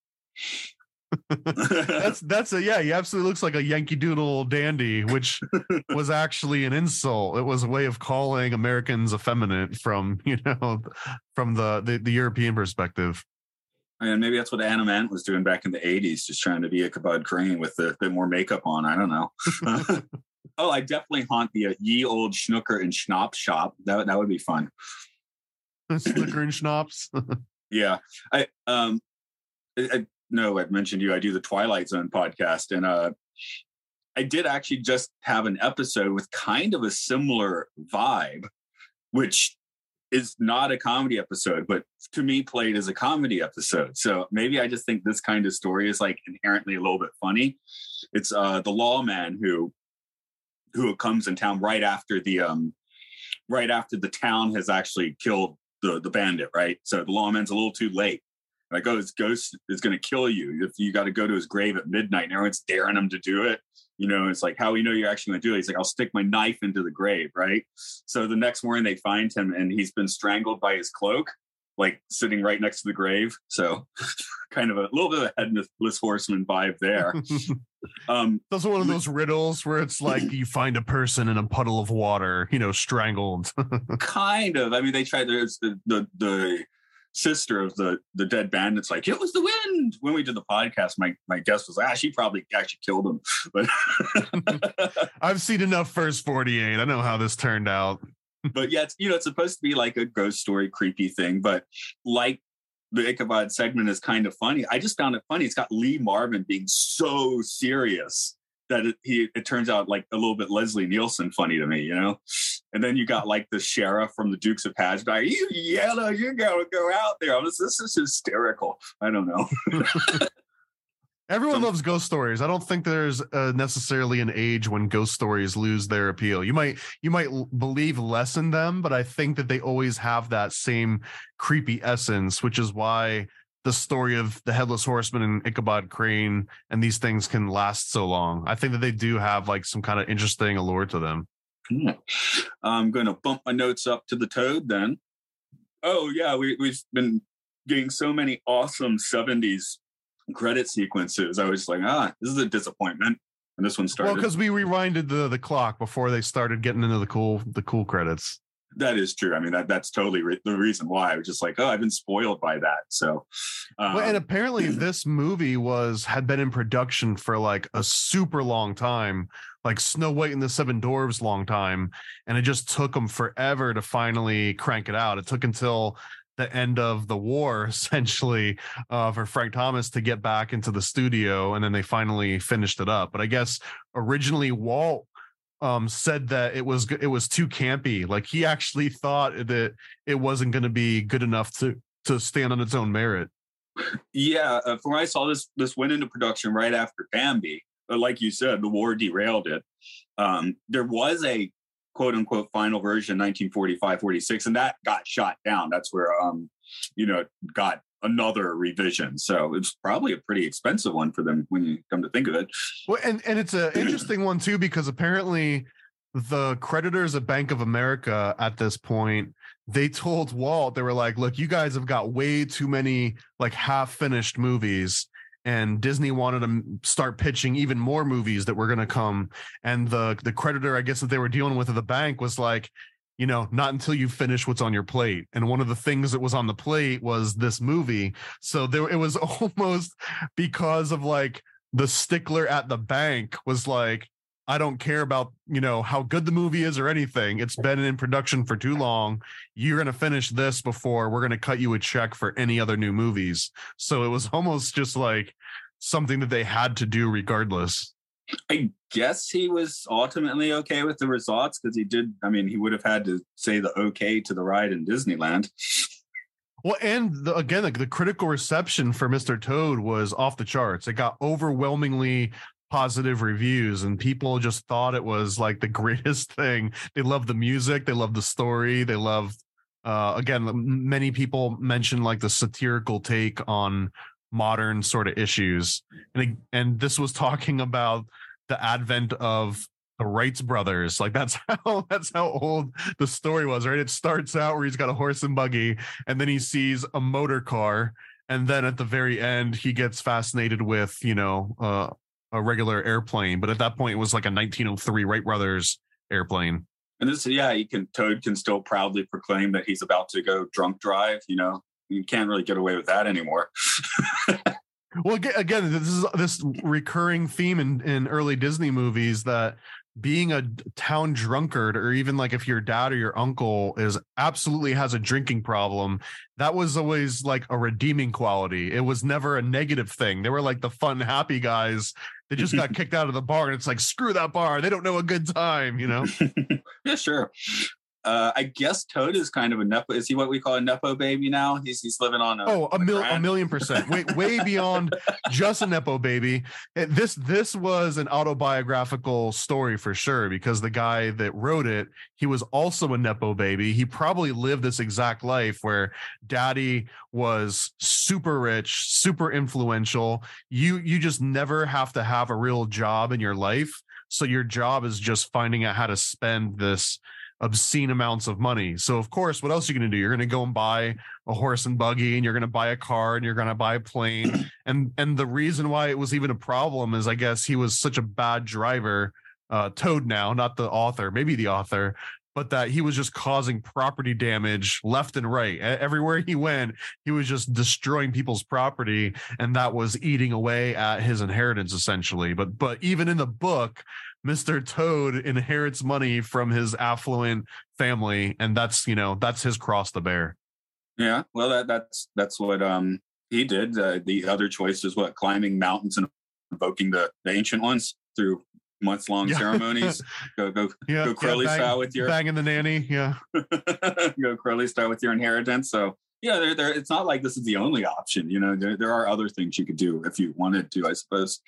that's that's a yeah. He absolutely looks like a Yankee Doodle dandy, which was actually an insult. It was a way of calling Americans effeminate from you know from the the, the European perspective. And maybe that's what Anna Mant was doing back in the eighties, just trying to be Ichabod Crane with a bit more makeup on. I don't know. Oh, I definitely haunt the uh, ye old Schnooker and Schnapps shop. That that would be fun. Snooker and Schnapps. Yeah, I um, I, I no, I've mentioned you. I do the Twilight Zone podcast, and uh, I did actually just have an episode with kind of a similar vibe, which is not a comedy episode, but to me played as a comedy episode. So maybe I just think this kind of story is like inherently a little bit funny. It's uh, the lawman who who comes in town right after the um, right after the town has actually killed the the bandit, right? So the lawman's a little too late. Like, oh, his ghost is going to kill you if you got to go to his grave at midnight, and everyone's daring him to do it. You know, it's like, how we know you're actually going to do it? He's like, I'll stick my knife into the grave, right? So the next morning they find him, and he's been strangled by his cloak, like sitting right next to the grave. So kind of a little bit of a headless horseman vibe there. Um, Those are one of those riddles where it's like you find a person in a puddle of water, you know, strangled. Kind of. I mean, they tried. There's the the the sister of the the dead bandit's like, it was the wind. When we did the podcast, my my guess was, ah, she probably actually killed him. But I've seen enough First forty-eight. I know how this turned out. But yeah, it's, you know, it's supposed to be like a ghost story, creepy thing. But like the Ichabod segment is kind of funny. I just found it funny. It's got Lee Marvin being so serious that it, he, it turns out like a little bit Leslie Nielsen funny to me, you know? And then you got like the sheriff from the Dukes of Hazzard. You yellow, you gotta go out there. I was, this is hysterical. I don't know. Everyone Some, loves ghost stories. I don't think there's uh, necessarily an age when ghost stories lose their appeal. You might you might l- believe less in them, but I think that they always have that same creepy essence, which is why the story of the Headless Horseman and Ichabod Crane and these things can last so long. I think that they do have like some kind of interesting allure to them. I'm going to bump my notes up to the Toad then. Oh yeah, we, we've been getting so many awesome seventies credit sequences. I was like, ah, this is a disappointment. And this one started. Well, because we rewinded the the clock before they started getting into the cool the cool credits. That is true. I mean, that that's totally re- the reason why. I was just like, oh, I've been spoiled by that. So, um, well, and apparently this movie was had been in production for like a super long time, like Snow White and the Seven Dwarfs long time, and it just took them forever to finally crank it out. It took until the end of the war, essentially, uh, for Frank Thomas to get back into the studio, and then they finally finished it up. But I guess originally Walt um, said that it was it was too campy. Like he actually thought that it wasn't going to be good enough to to stand on its own merit. Yeah, uh, from when I saw this, this went into production right after Bambi. But like you said, the war derailed it. Um, there was a quote unquote final version nineteen forty-five forty-six, and that got shot down. That's where um you know got another revision, so it's probably a pretty expensive one for them when you come to think of it. Well, and and it's an interesting one too, because apparently the creditors at Bank of America at this point, they told Walt, they were like, look, you guys have got way too many like half finished movies. And Disney wanted to start pitching even more movies that were going to come. And the the creditor, I guess, that they were dealing with at the bank was like, you know, not until you finish what's on your plate. And one of the things that was on the plate was this movie. So there, it was almost because of like the stickler at the bank was like, I don't care about, you know, how good the movie is or anything. It's been in production for too long. You're going to finish this before we're going to cut you a check for any other new movies. So it was almost just like something that they had to do regardless. I guess he was ultimately okay with the results because he did. I mean, he would have had to say the okay to the ride in Disneyland. Well, and the, again, like the critical reception for Mister Toad was off the charts. It got overwhelmingly positive reviews, and people just thought it was like the greatest thing. They loved the music, they loved the story, they loved uh again, many people mentioned like the satirical take on modern sort of issues, and and this was talking about the advent of the Wrights brothers. Like that's how that's how old the story was, right? It starts out where he's got a horse and buggy, and then he sees a motor car, and then at the very end he gets fascinated with, you know, uh a regular airplane. But at that point it was like a nineteen oh three Wright brothers airplane. And this, yeah, he can Toad can still proudly proclaim that he's about to go drunk drive. You know, you can't really get away with that anymore. Well, again, this is this recurring theme in, in early Disney movies that being a town drunkard, or even like if your dad or your uncle is absolutely has a drinking problem, that was always like a redeeming quality. It was never a negative thing. They were like the fun, happy guys. They just got kicked out of the bar, and it's like, screw that bar. They don't know a good time, you know? Yeah, sure. Uh, I guess Toad is kind of a nepo. Is he what we call a nepo baby now? He's he's living on a oh a, a, mil- a million percent. Way way beyond just a nepo baby. It, this this was an autobiographical story for sure, because the guy that wrote it, he was also a nepo baby. He probably lived this exact life where daddy was super rich, super influential. You you just never have to have a real job in your life. So your job is just finding out how to spend this obscene amounts of money. So of course, what else are you going to do? You're going to go and buy a horse and buggy, and you're going to buy a car, and you're going to buy a plane. And and the reason why it was even a problem is, I guess, he was such a bad driver, uh, Toad now, not the author, maybe the author, but that he was just causing property damage left and right. Everywhere he went, he was just destroying people's property, and that was eating away at his inheritance, essentially. But but even in the book, Mister Toad inherits money from his affluent family, and that's, you know, that's his cross to bear. Yeah, well, that, that's that's what um he did. Uh, the other choice is what climbing mountains and invoking the, the ancient ones through months long yeah. ceremonies. Go go yeah, go Crowley yeah, bang, style with your banging the nanny. Yeah, go Crowley style with your inheritance. So yeah, there there. It's not like this is the only option. You know, there there are other things you could do if you wanted to, I suppose.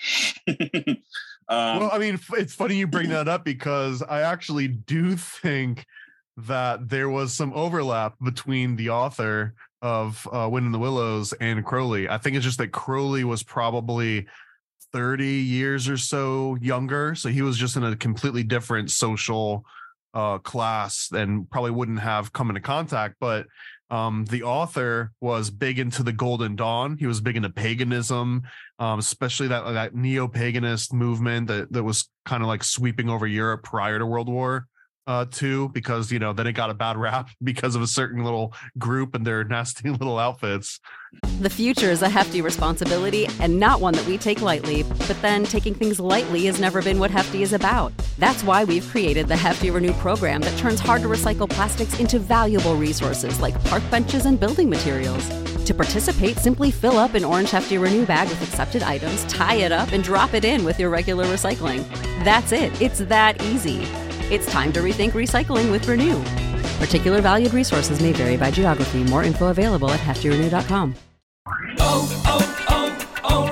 Um, well, I mean, it's funny you bring that up, because I actually do think that there was some overlap between the author of uh, Wind in the Willows and Crowley. I think it's just that Crowley was probably thirty years or so younger, so he was just in a completely different social uh, class and probably wouldn't have come into contact. But Um, the author was big into the Golden Dawn. He was big into paganism, um, especially that that neo-paganist movement that, that was kind of like sweeping over Europe prior to World War uh, Two, because, you know, then it got a bad rap because of a certain little group and their nasty little outfits. The future is a hefty responsibility, and not one that we take lightly. But then taking things lightly has never been what Hefty is about. That's why we've created the Hefty Renew program that turns hard-to-recycle plastics into valuable resources like park benches and building materials. To participate, simply fill up an orange Hefty Renew bag with accepted items, tie it up, and drop it in with your regular recycling. That's it. It's that easy. It's time to rethink recycling with Renew. Particular valued resources may vary by geography. More info available at hefty renew dot com. Oh, oh, oh,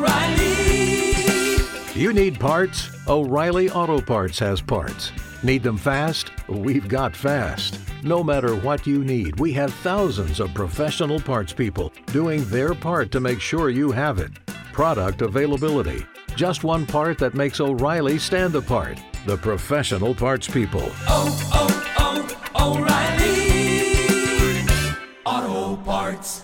O'Reilly! You need parts? O'Reilly Auto Parts has parts. Need them fast? We've got fast. No matter what you need, we have thousands of professional parts people doing their part to make sure you have it. Product availability. Just one part that makes O'Reilly stand apart. The professional parts people. Oh, oh, oh, O'Reilly Auto Parts.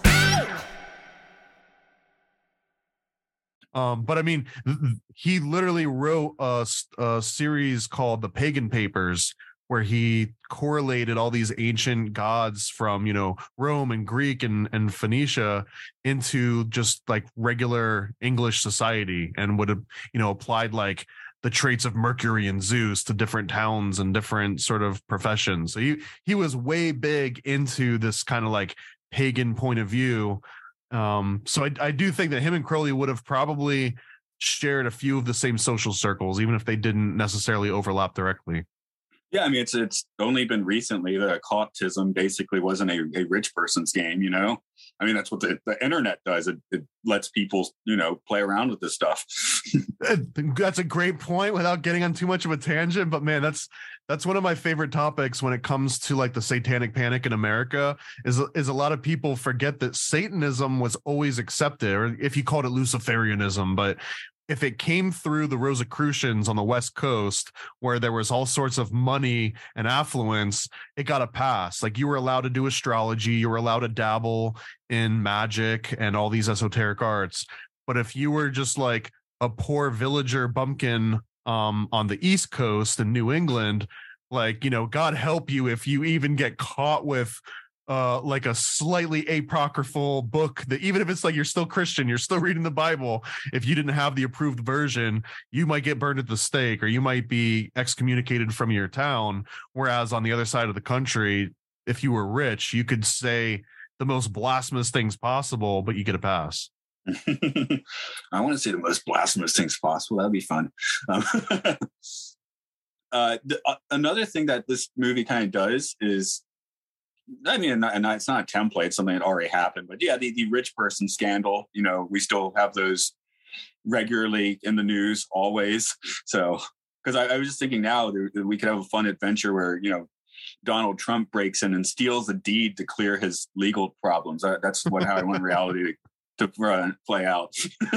Um, but I mean, he literally wrote a, a series called The Pagan Papers, where he correlated all these ancient gods from, you know, Rome and Greek and, and Phoenicia into just like regular English society, and would have, you know, applied like the traits of Mercury and Zeus to different towns and different sort of professions. So he, he was way big into this kind of like pagan point of view. Um, so I, I do think that him and Crowley would have probably shared a few of the same social circles, even if they didn't necessarily overlap directly. Yeah, I mean, it's it's only been recently that occultism basically wasn't a, a rich person's game, you know? I mean, that's what the, the internet does. It, it lets people, you know, play around with this stuff. That's a great point without getting on too much of a tangent. But man, that's that's one of my favorite topics when it comes to like the satanic panic in America, is, is a lot of people forget that Satanism was always accepted, or if you called it Luciferianism, but if it came through the Rosicrucians on the West Coast, where there was all sorts of money and affluence, it got a pass. Like, you were allowed to do astrology, you were allowed to dabble in magic and all these esoteric arts. But if you were just like a poor villager bumpkin um, on the East Coast in New England, like, you know, God help you if you even get caught with uh like a slightly apocryphal book that even if it's like you're still Christian, you're still reading the Bible, if you didn't have the approved version, you might get burned at the stake or you might be excommunicated from your town. Whereas on the other side of the country, if you were rich, you could say the most blasphemous things possible, but you get a pass. I want to say the most blasphemous things possible. That'd be fun. Um, uh, the, uh, another thing that this movie kind of does is, I mean, and it's not a template, something that already happened, but yeah, the, the rich person scandal, you know, we still have those regularly in the news always. So, because I, I was just thinking now that we could have a fun adventure where, you know, Donald Trump breaks in and steals a deed to clear his legal problems. Uh, that's what how I want reality to, to uh, play out.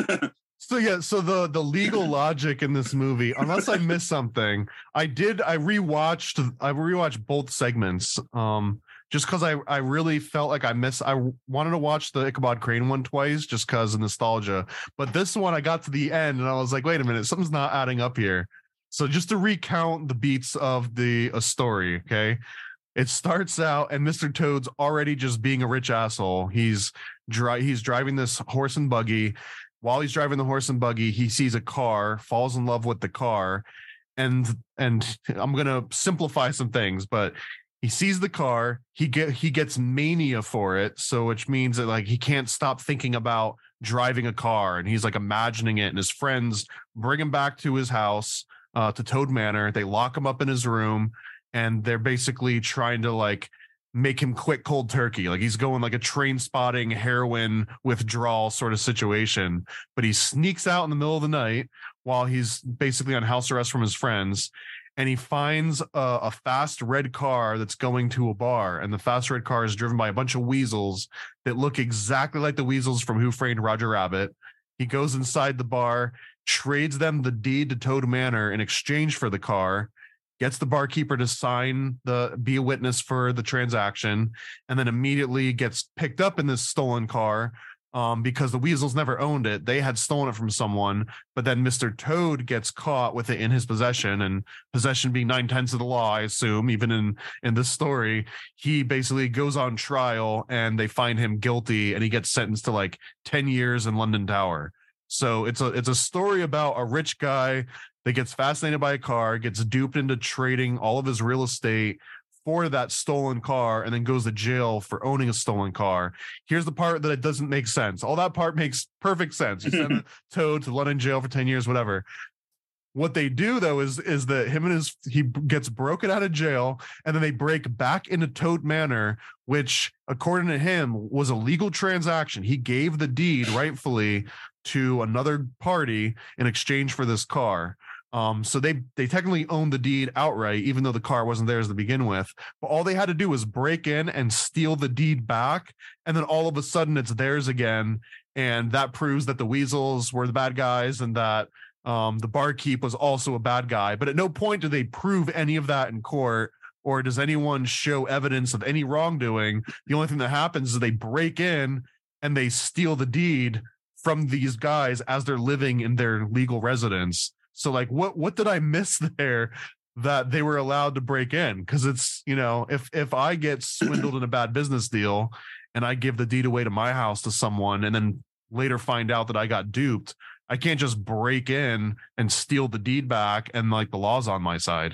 So yeah, so the the legal logic in this movie, unless I missed something, I did I rewatched I rewatched both segments. Um, just because I, I really felt like I missed, I wanted to watch the Ichabod Crane one twice just because of nostalgia. But this one, I got to the end and I was like, wait a minute, something's not adding up here. So just to recount the beats of the a story, okay? It starts out and Mister Toad's already just being a rich asshole. He's dri- he's driving this horse and buggy. While he's driving the horse and buggy, he sees a car, falls in love with the car. And and I'm going to simplify some things, but he sees the car, he get he gets mania for it, so which means that like he can't stop thinking about driving a car, and he's like imagining it. And his friends bring him back to his house, uh, to Toad Manor. They lock him up in his room, and they're basically trying to like make him quit cold turkey. Like he's going like a train spotting heroin withdrawal sort of situation. But he sneaks out in the middle of the night while he's basically on house arrest from his friends. And he finds a, a fast red car that's going to a bar. And the fast red car is driven by a bunch of weasels that look exactly like the weasels from Who Framed Roger Rabbit. He goes inside the bar, trades them the deed to Toad Manor in exchange for the car, gets the barkeeper to sign the, be a witness for the transaction, and then immediately gets picked up in this stolen car. Um, because the weasels never owned it. They had stolen it from someone, but then Mister Toad gets caught with it in his possession, and possession being nine tenths of the law, I assume, even in, in this story, he basically goes on trial and they find him guilty and he gets sentenced to like ten years in London Tower. So it's a, it's a story about a rich guy that gets fascinated by a car, gets duped into trading all of his real estate for that stolen car, and then goes to jail for owning a stolen car. Here's the part that it doesn't make sense. All that part makes perfect sense. You send Toad to London jail for ten years, whatever. What they do though is is that him and his he gets broken out of jail, and then they break back into Toad Manor, which according to him was a legal transaction. He gave the deed rightfully to another party in exchange for this car. Um, so they they technically owned the deed outright, even though the car wasn't theirs to begin with. But all they had to do was break in and steal the deed back, and then all of a sudden it's theirs again. And that proves that the weasels were the bad guys and that um, the barkeep was also a bad guy. But at no point do they prove any of that in court, or does anyone show evidence of any wrongdoing. The only thing that happens is they break in and they steal the deed from these guys as they're living in their legal residence. So like, what, what did I miss there that they were allowed to break in? Because it's, you know, if, if I get swindled in a bad business deal and I give the deed away to my house to someone and then later find out that I got duped, I can't just break in and steal the deed back and like the law's on my side.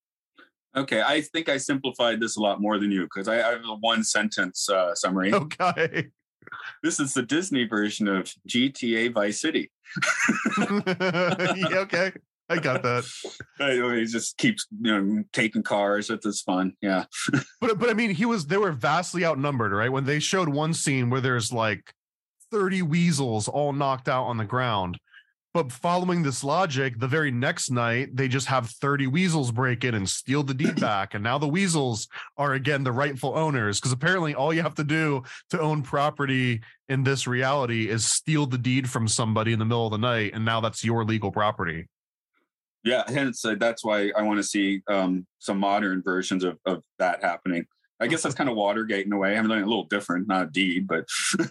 Okay, I think I simplified this a lot more than you because I, I have a one sentence uh, summary. Okay. This is the Disney version of G T A Vice City. Yeah, okay, I got that. He just keeps, you know, taking cars. It's fun. Yeah. but but I mean, he was they were vastly outnumbered, right? When they showed one scene where there's like thirty weasels all knocked out on the ground. But following this logic, the very next night, they just have thirty weasels break in and steal the deed back. And now the weasels are, again, the rightful owners. Because apparently all you have to do to own property in this reality is steal the deed from somebody in the middle of the night. And now that's your legal property. Yeah, hence uh, that's why I want to see um, some modern versions of, of that happening. I guess that's kind of Watergate in a way. I'm doing a little different, not a deed, but...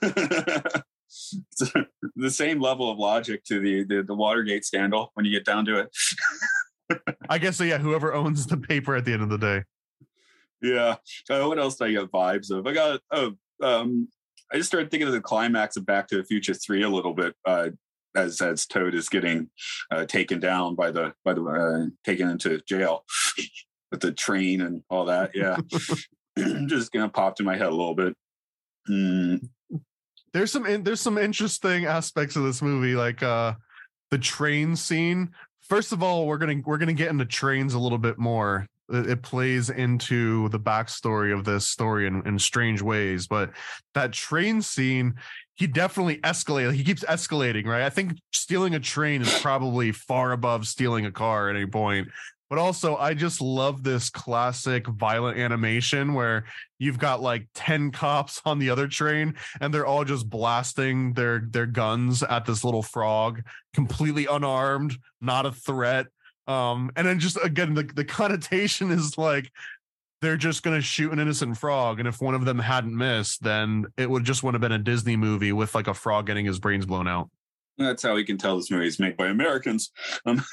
It's the same level of logic to the, the the Watergate scandal when you get down to it. I guess so. Yeah, whoever owns the paper at the end of the day. Yeah. Uh, what else did I get vibes of? I got, oh, um, I just started thinking of the climax of Back to the Future three a little bit, uh, as as Toad is getting uh, taken down by the by the uh, taken into jail with the train and all that. Yeah, just gonna popped in my head a little bit. Mm. There's some in, there's some interesting aspects of this movie, like uh, the train scene. First of all, we're gonna we're gonna get into trains a little bit more. It, it plays into the backstory of this story in, in strange ways, but that train scene, he definitely escalated. He keeps escalating, right? I think stealing a train is probably far above stealing a car at any point. But also, I just love this classic violent animation where you've got like ten cops on the other train and they're all just blasting their their guns at this little frog, completely unarmed, not a threat. Um, and then just again, the, the connotation is like they're just going to shoot an innocent frog. And if one of them hadn't missed, then it would just would have been a Disney movie with like a frog getting his brains blown out. That's how we can tell this movie is made by Americans. Um,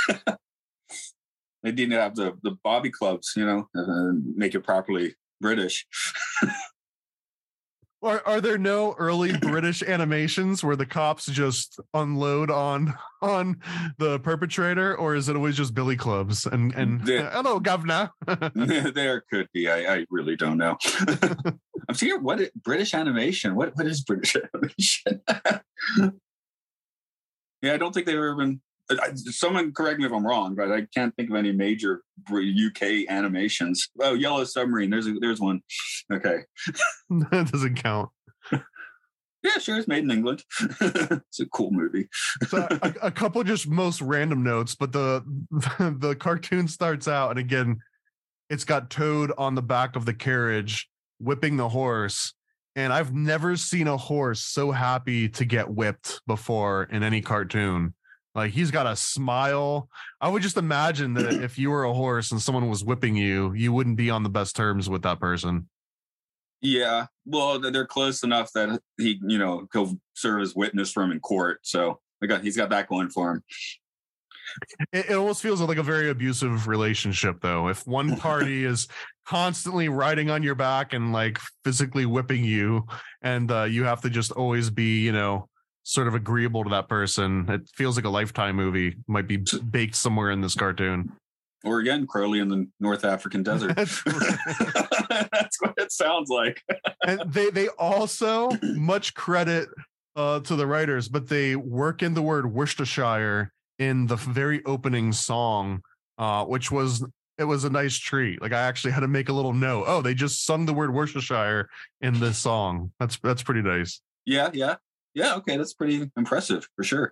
they didn't have the, the Bobby clubs, you know, uh, make it properly British. Are, are there no early British animations where the cops just unload on on the perpetrator, or is it always just billy clubs and and there, hello governor? There could be. I, I really don't know. I'm seeing what it, British animation. What what is British animation? Yeah, I don't think they've ever been. Someone correct me if I'm wrong, but I can't think of any major U K animations. Oh, Yellow Submarine. There's a, there's one. Okay, that doesn't count. Yeah, sure. It's made in England. It's a cool movie. So a, a couple just most random notes, but the the cartoon starts out, and again, it's got Toad on the back of the carriage whipping the horse. And I've never seen a horse so happy to get whipped before in any cartoon. Like, he's got a smile. I would just imagine that if you were a horse and someone was whipping you, you wouldn't be on the best terms with that person. Yeah, well, they're close enough that he, you know, he'll serve as witness for him in court. So I got, he's got that going for him. It, it almost feels like a very abusive relationship, though. If one party is constantly riding on your back and like physically whipping you, and uh, you have to just always be, you know, sort of agreeable to that person, it feels like a Lifetime movie might be baked somewhere in this cartoon. Or again, Crowley in the North African desert. That's what it sounds like. And they they also, much credit uh, to the writers, but they work in the word Worcestershire in the very opening song, uh, which was it was a nice treat. Like, I actually had to make a little note. Oh, they just sung the word Worcestershire in this song. That's that's pretty nice. Yeah, yeah. Yeah, okay, that's pretty impressive for sure.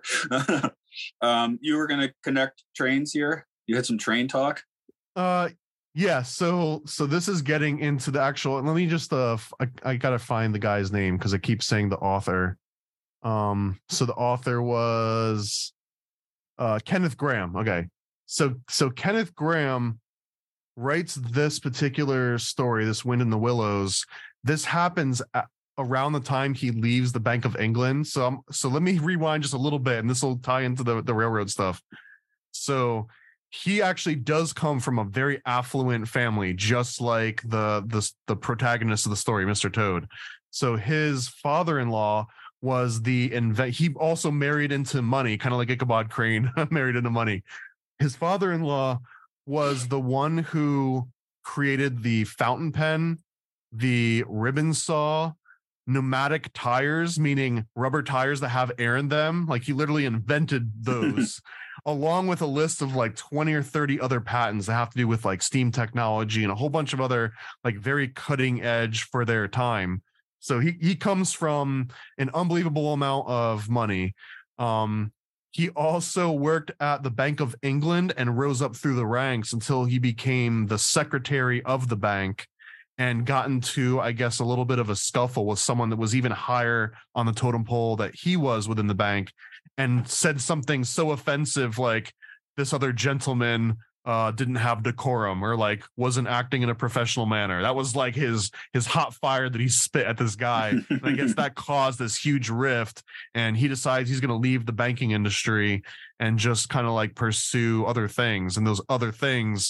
um, you were going to connect trains here. You had some train talk. Uh, yeah. So, so this is getting into the actual. Let me just. Uh, I, I gotta find the guy's name because I keep saying the author. Um, so the author was, uh, Kenneth Grahame. Okay. So, so Kenneth Grahame writes this particular story, this Wind in the Willows. This happens at, around the time he leaves the Bank of England. So, um, so let me rewind just a little bit, and this will tie into the, the railroad stuff. So he actually does come from a very affluent family, just like the, the, the protagonist of the story, Mister Toad. So his father-in-law was the invent. He also married into money, kind of like Ichabod Crane married into money. His father-in-law was the one who created the fountain pen, the ribbon saw, pneumatic tires, meaning rubber tires that have air in them. Like, he literally invented those, along with a list of like twenty or thirty other patents that have to do with like steam technology and a whole bunch of other like very cutting edge for their time. So he he comes from an unbelievable amount of money. Um, he also worked at the Bank of England and rose up through the ranks until he became the secretary of the bank, and got into, I guess, a little bit of a scuffle with someone that was even higher on the totem pole that he was within the bank, and said something so offensive like this other gentleman uh, didn't have decorum, or like wasn't acting in a professional manner. That was like his his hot fire that he spit at this guy. And I guess that caused this huge rift, and he decides he's going to leave the banking industry and just kind of like pursue other things. And those other things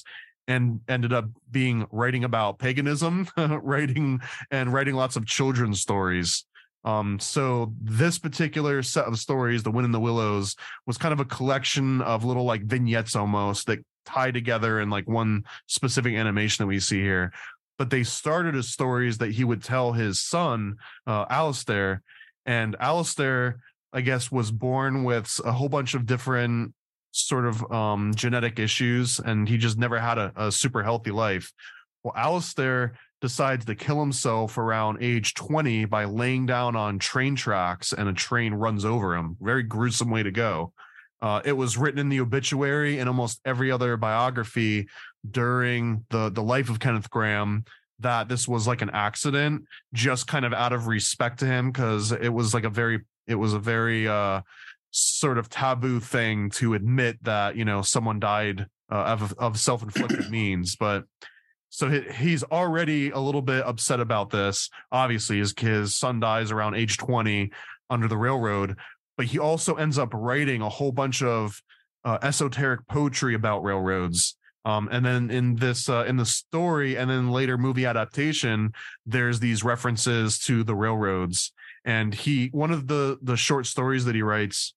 and ended up being writing about paganism, writing and writing lots of children's stories. Um, so this particular set of stories, The Wind in the Willows, was kind of a collection of little like vignettes almost that tie together in like one specific animation that we see here. But they started as stories that he would tell his son, uh, Alistair. And Alistair, I guess, was born with a whole bunch of different sort of um, genetic issues, and he just never had a, a super healthy life. Well, Alistair decides to kill himself around age twenty by laying down on train tracks, and a train runs over him. Very gruesome way to go. Uh, it was written in the obituary and almost every other biography during the, the life of Kenneth Grahame that this was like an accident, just kind of out of respect to him, because it was like a very, it was a very uh, sort of taboo thing to admit that, you know, someone died uh, of, of self-inflicted means. But so he, he's already a little bit upset about this. Obviously, his, his son dies around age twenty under the railroad, but he also ends up writing a whole bunch of uh, esoteric poetry about railroads. Um, and then in this, uh, in the story, and then later movie adaptation, there's these references to the railroads. And he, one of the the short stories that he writes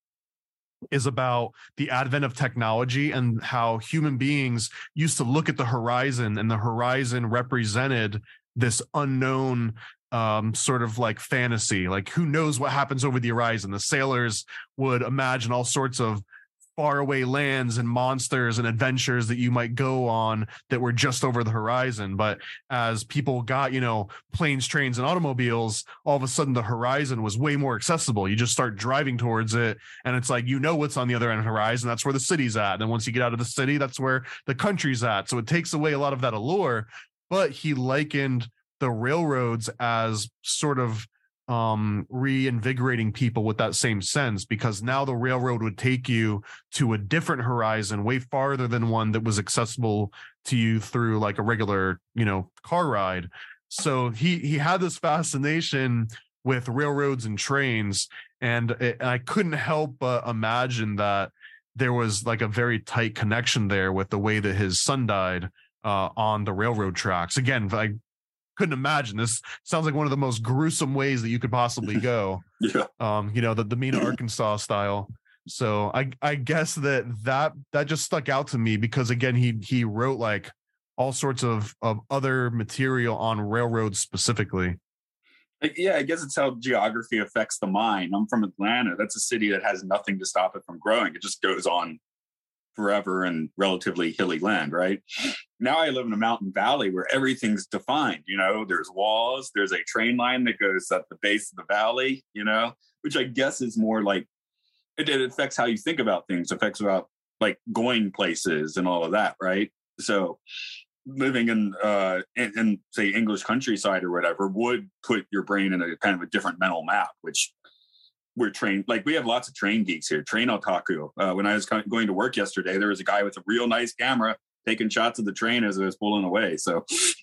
is about the advent of technology and how human beings used to look at the horizon, and the horizon represented this unknown um, sort of like fantasy. Like, who knows what happens over the horizon? The sailors would imagine all sorts of faraway lands and monsters and adventures that you might go on that were just over the horizon. But as people got, you know, planes, trains, and automobiles, all of a sudden the horizon was way more accessible. You just start driving towards it, and it's like, you know what's on the other end of the horizon. That's where the city's at. And then once you get out of the city, that's where the country's at. So it takes away a lot of that allure. But he likened the railroads as sort of um reinvigorating people with that same sense, because now the railroad would take you to a different horizon, way farther than one that was accessible to you through like a regular, you know, car ride. So he he had this fascination with railroads and trains, and it, I couldn't help but imagine that there was like a very tight connection there with the way that his son died uh on the railroad tracks. Again, I couldn't imagine. This sounds like one of the most gruesome ways that you could possibly go. Yeah. Um, you know, the, the Mena, Arkansas style. So I I guess that that that just stuck out to me, because again, he he wrote like all sorts of of other material on railroads specifically. Yeah, I guess it's how geography affects the mind. I'm from Atlanta. That's a city that has nothing to stop it from growing. It just goes on forever in relatively hilly land, right? Now I live in a mountain valley where everything's defined. You know, there's walls, there's a train line that goes at the base of the valley, you know, which I guess is more like, it, it affects how you think about things, affects about like going places and all of that, right? So living in, uh, in, in say English countryside or whatever would put your brain in a kind of a different mental map, which we're trained, like we have lots of train geeks here, train otaku. Uh, when I was going to work yesterday, there was a guy with a real nice camera taking shots of the train as it was pulling away. So,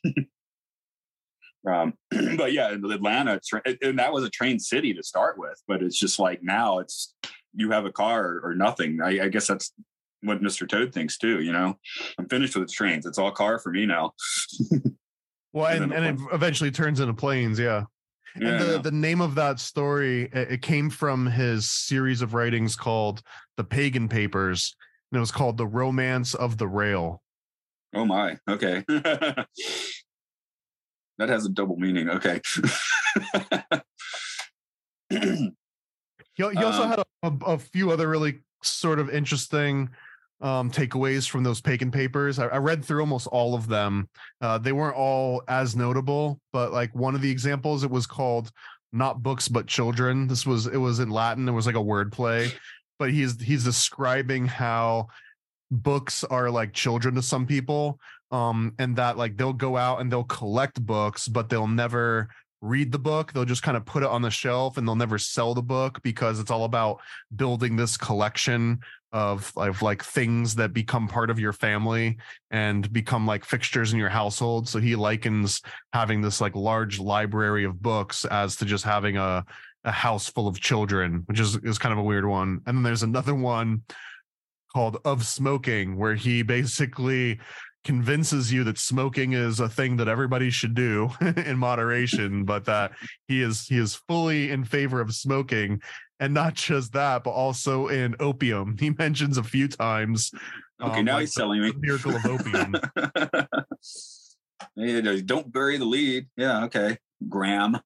um, but yeah, in Atlanta, and that was a train city to start with, but it's just like now it's, you have a car or nothing. I, I guess that's what Mister Toad thinks too. You know, I'm finished with trains. It's all car for me now. Well, and, and it eventually turns into planes. Yeah. Yeah, and the, the name of that story, it, it came from his series of writings called The Pagan Papers, and it was called The Romance of the Rail. Oh my, okay. That has a double meaning, okay. he, he also um, had a, a, a few other really sort of interesting um takeaways from those Pagan Papers. I, I read through almost all of them. Uh they weren't all as notable, but like one of the examples, it was called Not Books But Children. This was, it was in Latin. It was like a word play, but he's he's describing how books are like children to some people, um and that like they'll go out and they'll collect books, but they'll never read the book. They'll just kind of put it on the shelf, and they'll never sell the book, because it's all about building this collection of, of like things that become part of your family and become like fixtures in your household. So he likens having this like large library of books as to just having a, a house full of children, which is, is kind of a weird one. And then there's another one called Of Smoking, where he basically convinces you that smoking is a thing that everybody should do in moderation, but that he is he is fully in favor of smoking. And not just that, but also in opium. He mentions a few times. Okay, um, now like he's the, selling me. the miracle of opium. Yeah, don't bury the lead. Yeah, okay. Graham.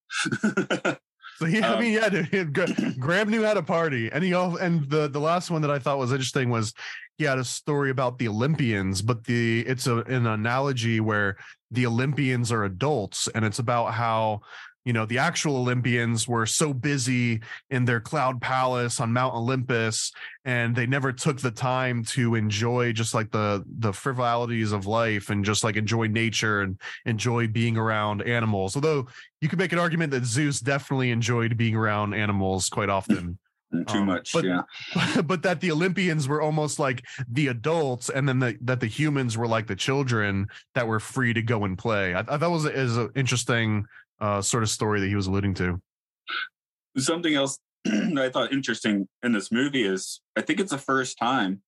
So yeah, Um, I mean, yeah, dude, Gra- Graham knew how to party, and he all and the the last one that I thought was interesting was he had a story about the Olympians, but the it's a, an analogy where the Olympians are adults, and it's about how, you know, the actual Olympians were so busy in their cloud palace on Mount Olympus, and they never took the time to enjoy just like the the frivolities of life and just like enjoy nature and enjoy being around animals. Although you could make an argument that Zeus definitely enjoyed being around animals quite often. Too Um, much, but, yeah. But that the Olympians were almost like the adults, and then the, that the humans were like the children that were free to go and play. I, I thought was is an interesting uh, sort of story that he was alluding to. Something else that I thought interesting in this movie is I think it's the first time.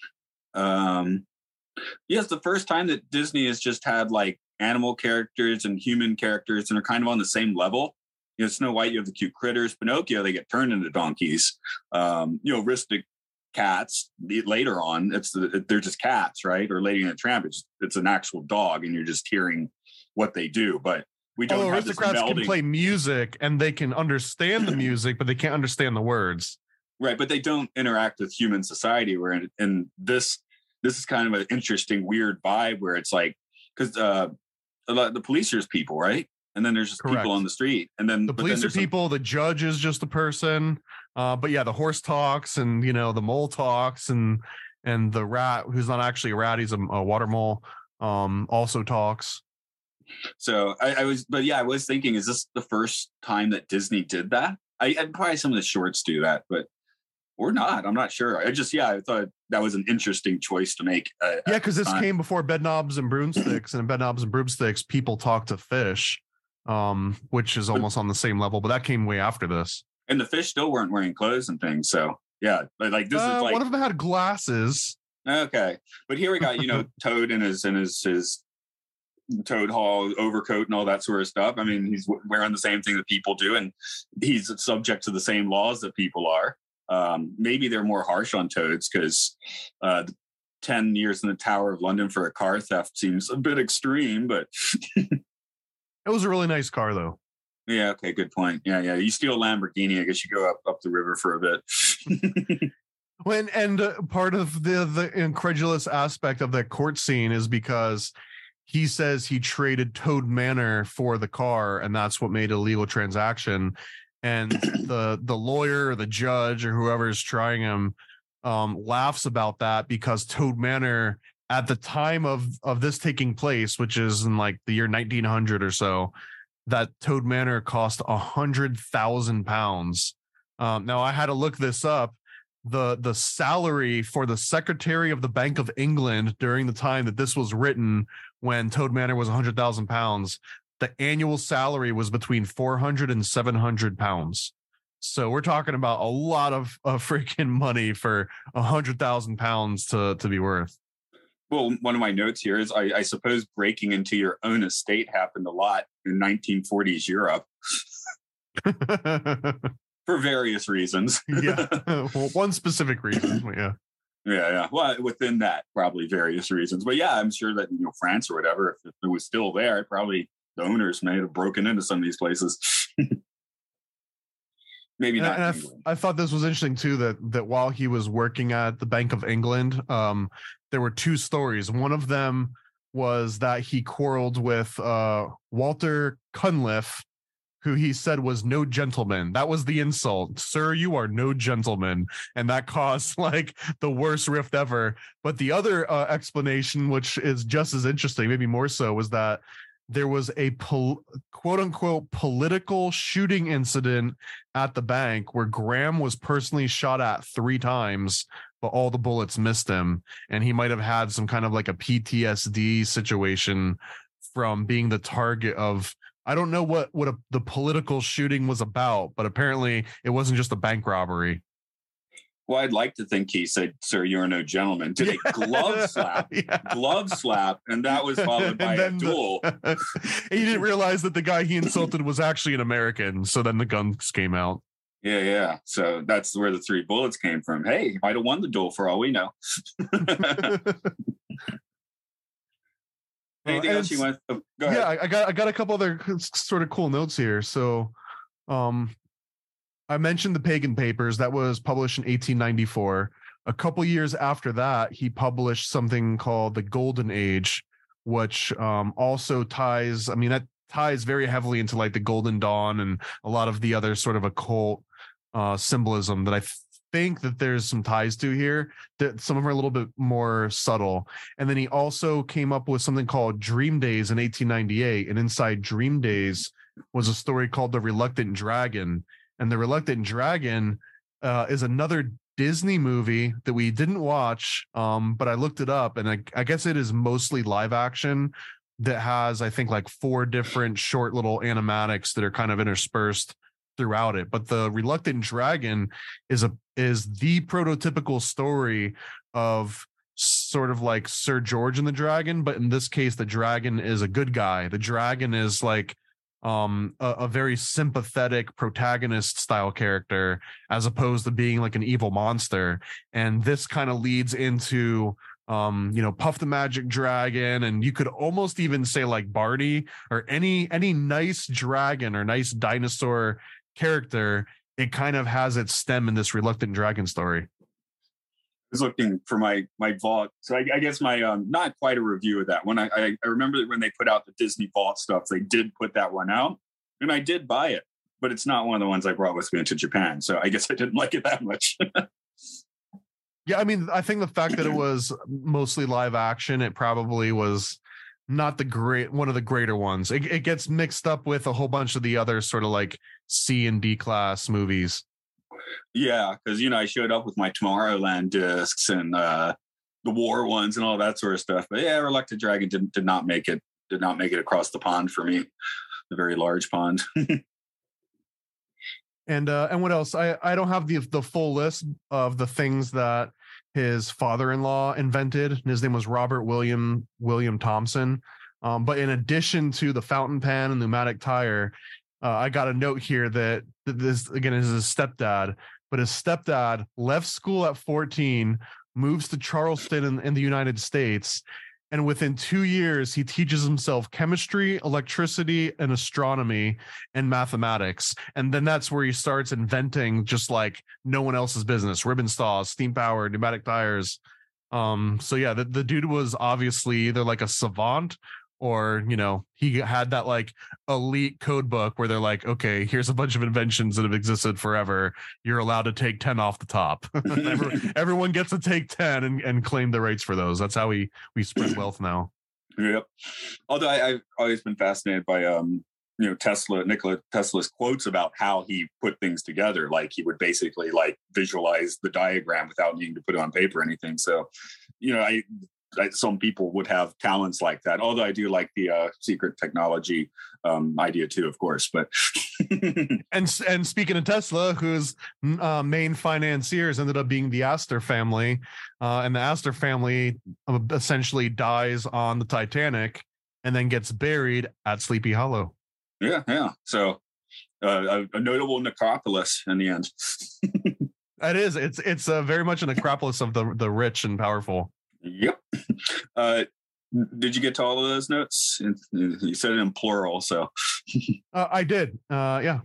Um, yeah, it's the first time that Disney has just had like animal characters and human characters and are kind of on the same level. You know, Snow White, you have the cute critters. Pinocchio, they get turned into donkeys. Um, you know, Ristic cats later on, it's the, they're just cats, right? Or Lady and the Tramp, it's, it's an actual dog, and you're just hearing what they do. But we don't Oh, have this aristocrats can melding. play music and they can understand the music, but they can't understand the words. Right, but they don't interact with human society. Where in, in this, this is kind of an interesting, weird vibe where it's like, because uh, a lot the police are just people, right? And then there's just Correct. people on the street, and then The but then police are there's some- people, the judge is just a person. Uh, but yeah, the horse talks, and you know, the mole talks, and and the rat, who's not actually a rat, he's a, a water mole, um, also talks. So I, I was, but yeah, I was thinking, is this the first time that Disney did that? I, and probably some of the shorts do that, but or not. I'm not sure. I just, yeah, I thought that was an interesting choice to make. Uh, Yeah, because this time. came before Bedknobs and Broomsticks, and in Bedknobs and Broomsticks, people talk to fish, um, which is almost on the same level, but that came way after this. And the fish still weren't wearing clothes and things. So yeah, but like this Uh, is like one of them had glasses. okay, but here we got you know Toad in his in his his Toad Hall overcoat and all that sort of stuff. I mean, he's wearing the same thing that people do, and he's subject to the same laws that people are. Um, maybe they're more harsh on toads because uh, ten years in the Tower of London for a car theft seems a bit extreme, but It was a really nice car, though. yeah, okay, good point. Yeah, yeah. You steal a Lamborghini, I guess you go up up the river for a bit. When and uh, part of the the incredulous aspect of that court scene is because he says he traded Toad Manor for the car, and that's what made a legal transaction. And the the lawyer or the judge or whoever is trying him um, laughs about that because Toad Manor, at the time of of this taking place, which is in like the year nineteen hundred or so, that Toad Manor cost a hundred thousand pounds. Um, now I had to look this up. The the salary for the Secretary of the Bank of England during the time that this was written, when Toad Manor was a hundred thousand pounds, the annual salary was between four hundred and seven hundred pounds. So we're talking about a lot of, of freaking money for a hundred thousand pounds to to be worth. Well, one of my notes here is I, I suppose breaking into your own estate happened a lot in nineteen forties Europe for various reasons. Yeah, well, one specific reason. Yeah. Yeah, yeah. Well, within that, probably various reasons. But yeah, I'm sure that, you know, France or whatever, if it was still there, probably the owners may have broken into some of these places. Maybe And, not. and I, th- England. I thought this was interesting too, that that while he was working at the Bank of England, um, there were two stories. One of them was that he quarreled with uh, Walter Cunliffe, who he said was no gentleman. That was the insult. Sir, you are no gentleman. And that caused like the worst rift ever. But the other uh, explanation, which is just as interesting, maybe more so, was that there was a pol- quote unquote political shooting incident at the bank where Graham was personally shot at three times, but all the bullets missed him. And he might have had some kind of like a P T S D situation from being the target of, I don't know what, what a, the political shooting was about, but apparently it wasn't just a bank robbery. Well, I'd like to think he said, "Sir, you're no gentleman." Did a glove slap, Yeah. glove slap, and that was followed by a the- duel. he didn't realize that the guy he insulted was actually an American. So then the guns came out. Yeah, yeah. So that's where the three bullets came from. Hey, he might have won the duel for all we know. Anything Uh, else you want? Oh, go ahead. Yeah, I, I got I got a couple other sort of cool notes here. So, um, I mentioned the Pagan Papers that was published in eighteen ninety-four. A couple years after that, he published something called the Golden Age, which um, also ties. I mean, that ties very heavily into like the Golden Dawn and a lot of the other sort of occult uh, symbolism that I think that there's some ties to here. That some of them are a little bit more subtle. And then he also came up with something called Dream Days in eighteen ninety-eight, and inside Dream Days was a story called The Reluctant Dragon. And The Reluctant Dragon uh, is another Disney movie that we didn't watch, um, but I looked it up, and I, I guess it is mostly live action that has, I think, like four different short little animatics that are kind of interspersed throughout it. But The Reluctant Dragon is a is the prototypical story of sort of like Sir George and the Dragon, but in this case, the dragon is a good guy. The dragon is like um a, a very sympathetic protagonist style character as opposed to being like an evil monster. And this kind of leads into um you know Puff the Magic Dragon, and you could almost even say like Barney or any any nice dragon or nice dinosaur character. It kind of has its stem in this Reluctant Dragon story. Was looking for my my vault, so I, I guess my um not quite a review of that one. I, I I remember that when they put out the Disney Vault stuff, they did put that one out, and I did buy it, but it's not one of the ones I brought with me to Japan. So I guess I didn't like it that much. Yeah, I mean, I think the fact that it was mostly live action, it probably was not the great one of the greater ones. It, it gets mixed up with a whole bunch of the other sort of like C and D class movies. Yeah, because you know I showed up with my Tomorrowland discs and uh, the war ones and all that sort of stuff. But yeah, Reluctant Dragon did did not make it did not make it across the pond for me, the very large pond. And uh, and what else? I I don't have the the full list of the things that his father-in-law invented. His name was Robert William William Thompson. Um, but in addition to the fountain pen and pneumatic tire, uh, I got a note here that, that this again is his stepdad. But his stepdad left school at fourteen, moves to Charleston in, in the United States, and within two years, he teaches himself chemistry, electricity, and astronomy and mathematics. And then that's where he starts inventing just like no one else's business, ribbon saws, steam powered, pneumatic tires. Um, so yeah, the, the dude was obviously either like a savant or, you know, he had that like elite code book where they're like, okay, here's a bunch of inventions that have existed forever. You're allowed to take ten off the top. Everyone, everyone gets to take ten and, and claim the rights for those. That's how we, we spread wealth now. Yep. Although I, I've always been fascinated by, um, you know, Tesla, Nikola Tesla's quotes about how he put things together. Like he would basically like visualize the diagram without needing to put it on paper or anything. So, you know, I, I some people would have talents like that. Although I do like the uh, secret technology um, idea too, of course. But and and speaking of Tesla, whose uh, main financiers ended up being the Astor family, uh, and the Astor family uh, essentially dies on the Titanic and then gets buried at Sleepy Hollow. Yeah, yeah. So uh, a, a notable necropolis in the end. It is. It's it's uh, very much a necropolis of the the rich and powerful. Yep. Uh, did you get to all of those notes? You said it in plural, so. uh, I did. Uh, yeah.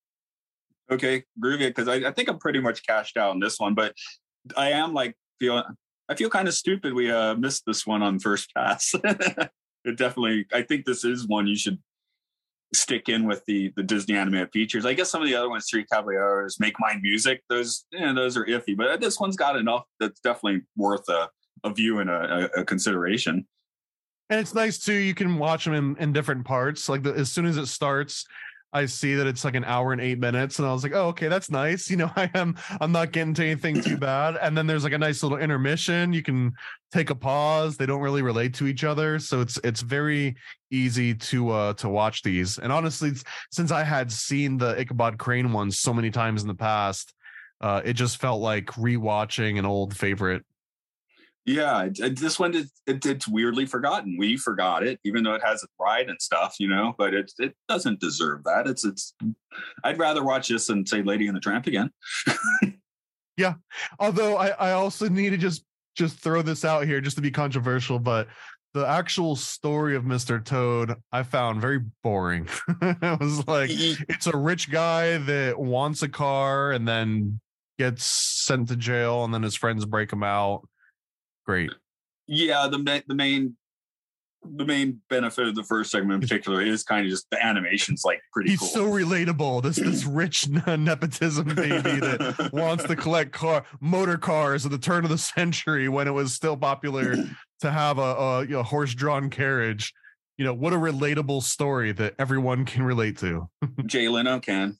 Okay, groovy. Because I, I think I'm pretty much cashed out on this one, but I am like feel I feel kind of stupid we uh, missed this one on first pass. It definitely. I think this is one you should stick in with the the Disney animated features. I guess some of the other ones, Three Caballeros, Make Mine Music, those you know, those are iffy, but this one's got enough that's definitely worth a. a view and a, a consideration. And it's nice too. You can watch them in, in different parts. Like the, as soon as it starts, I see that it's like an hour and eight minutes. And I was like, oh, okay, that's nice. You know, I am, I'm not getting to anything too bad. And then there's like a nice little intermission. You can take a pause. They don't really relate to each other. So it's, it's very easy to, uh, to watch these. And honestly, since I had seen the Ichabod Crane ones so many times in the past, uh, it just felt like rewatching an old favorite. Yeah, it, it, this one it, it, it's weirdly forgotten. We forgot it, even though it has a ride and stuff, you know. But it it doesn't deserve that. It's it's. I'd rather watch this than say Lady and the Tramp again. Yeah, although I I also need to just just throw this out here just to be controversial, but the actual story of Mister Toad I found very boring. It was like it's a rich guy that wants a car and then gets sent to jail, and then his friends break him out. Great. Yeah, the the main the main benefit of the first segment in particular is kind of just the animation's like pretty He's cool. so relatable. This this rich nepotism baby that wants to collect car motor cars at the turn of the century when it was still popular to have a, a you know, horse-drawn carriage. You know, what a relatable story that everyone can relate to. Jay Leno can.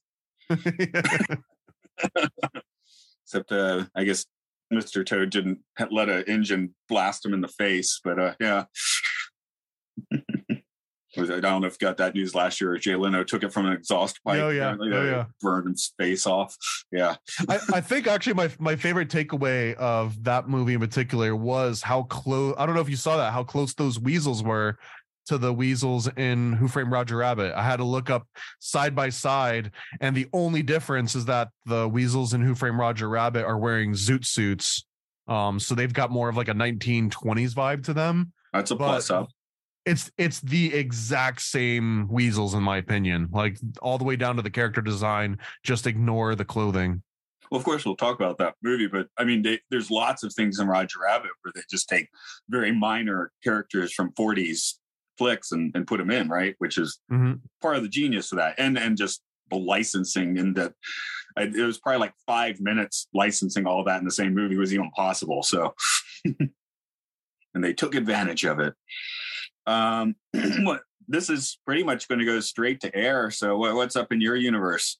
Except uh, I guess Mister Toad didn't let an engine blast him in the face, but uh, yeah. I don't know if you got that news last year. Jay Leno took it from an exhaust pipe. Oh yeah, oh, yeah. Burned his face off. Yeah. I, I think actually my my favorite takeaway of that movie in particular was how close. I don't know if you saw that. How close those weasels were to the weasels in Who Framed Roger Rabbit. I had to look up side by side, and the only difference is that the weasels in Who Framed Roger Rabbit are wearing zoot suits. Um, so they've got more of like a nineteen twenties vibe to them. That's a plus up. It's it's the exact same weasels in my opinion, like all the way down to the character design. Just ignore the clothing. Well, of course, we'll talk about that movie, but I mean, they, there's lots of things in Roger Rabbit where they just take very minor characters from forties flicks and, and put them in, right? Which is mm-hmm. part of the genius of that, and and just the licensing, and that it was probably like five minutes licensing all that in the same movie was even possible. So, and they took advantage of it. Um, what this is pretty much going to go straight to air. So, what, what's up in your universe?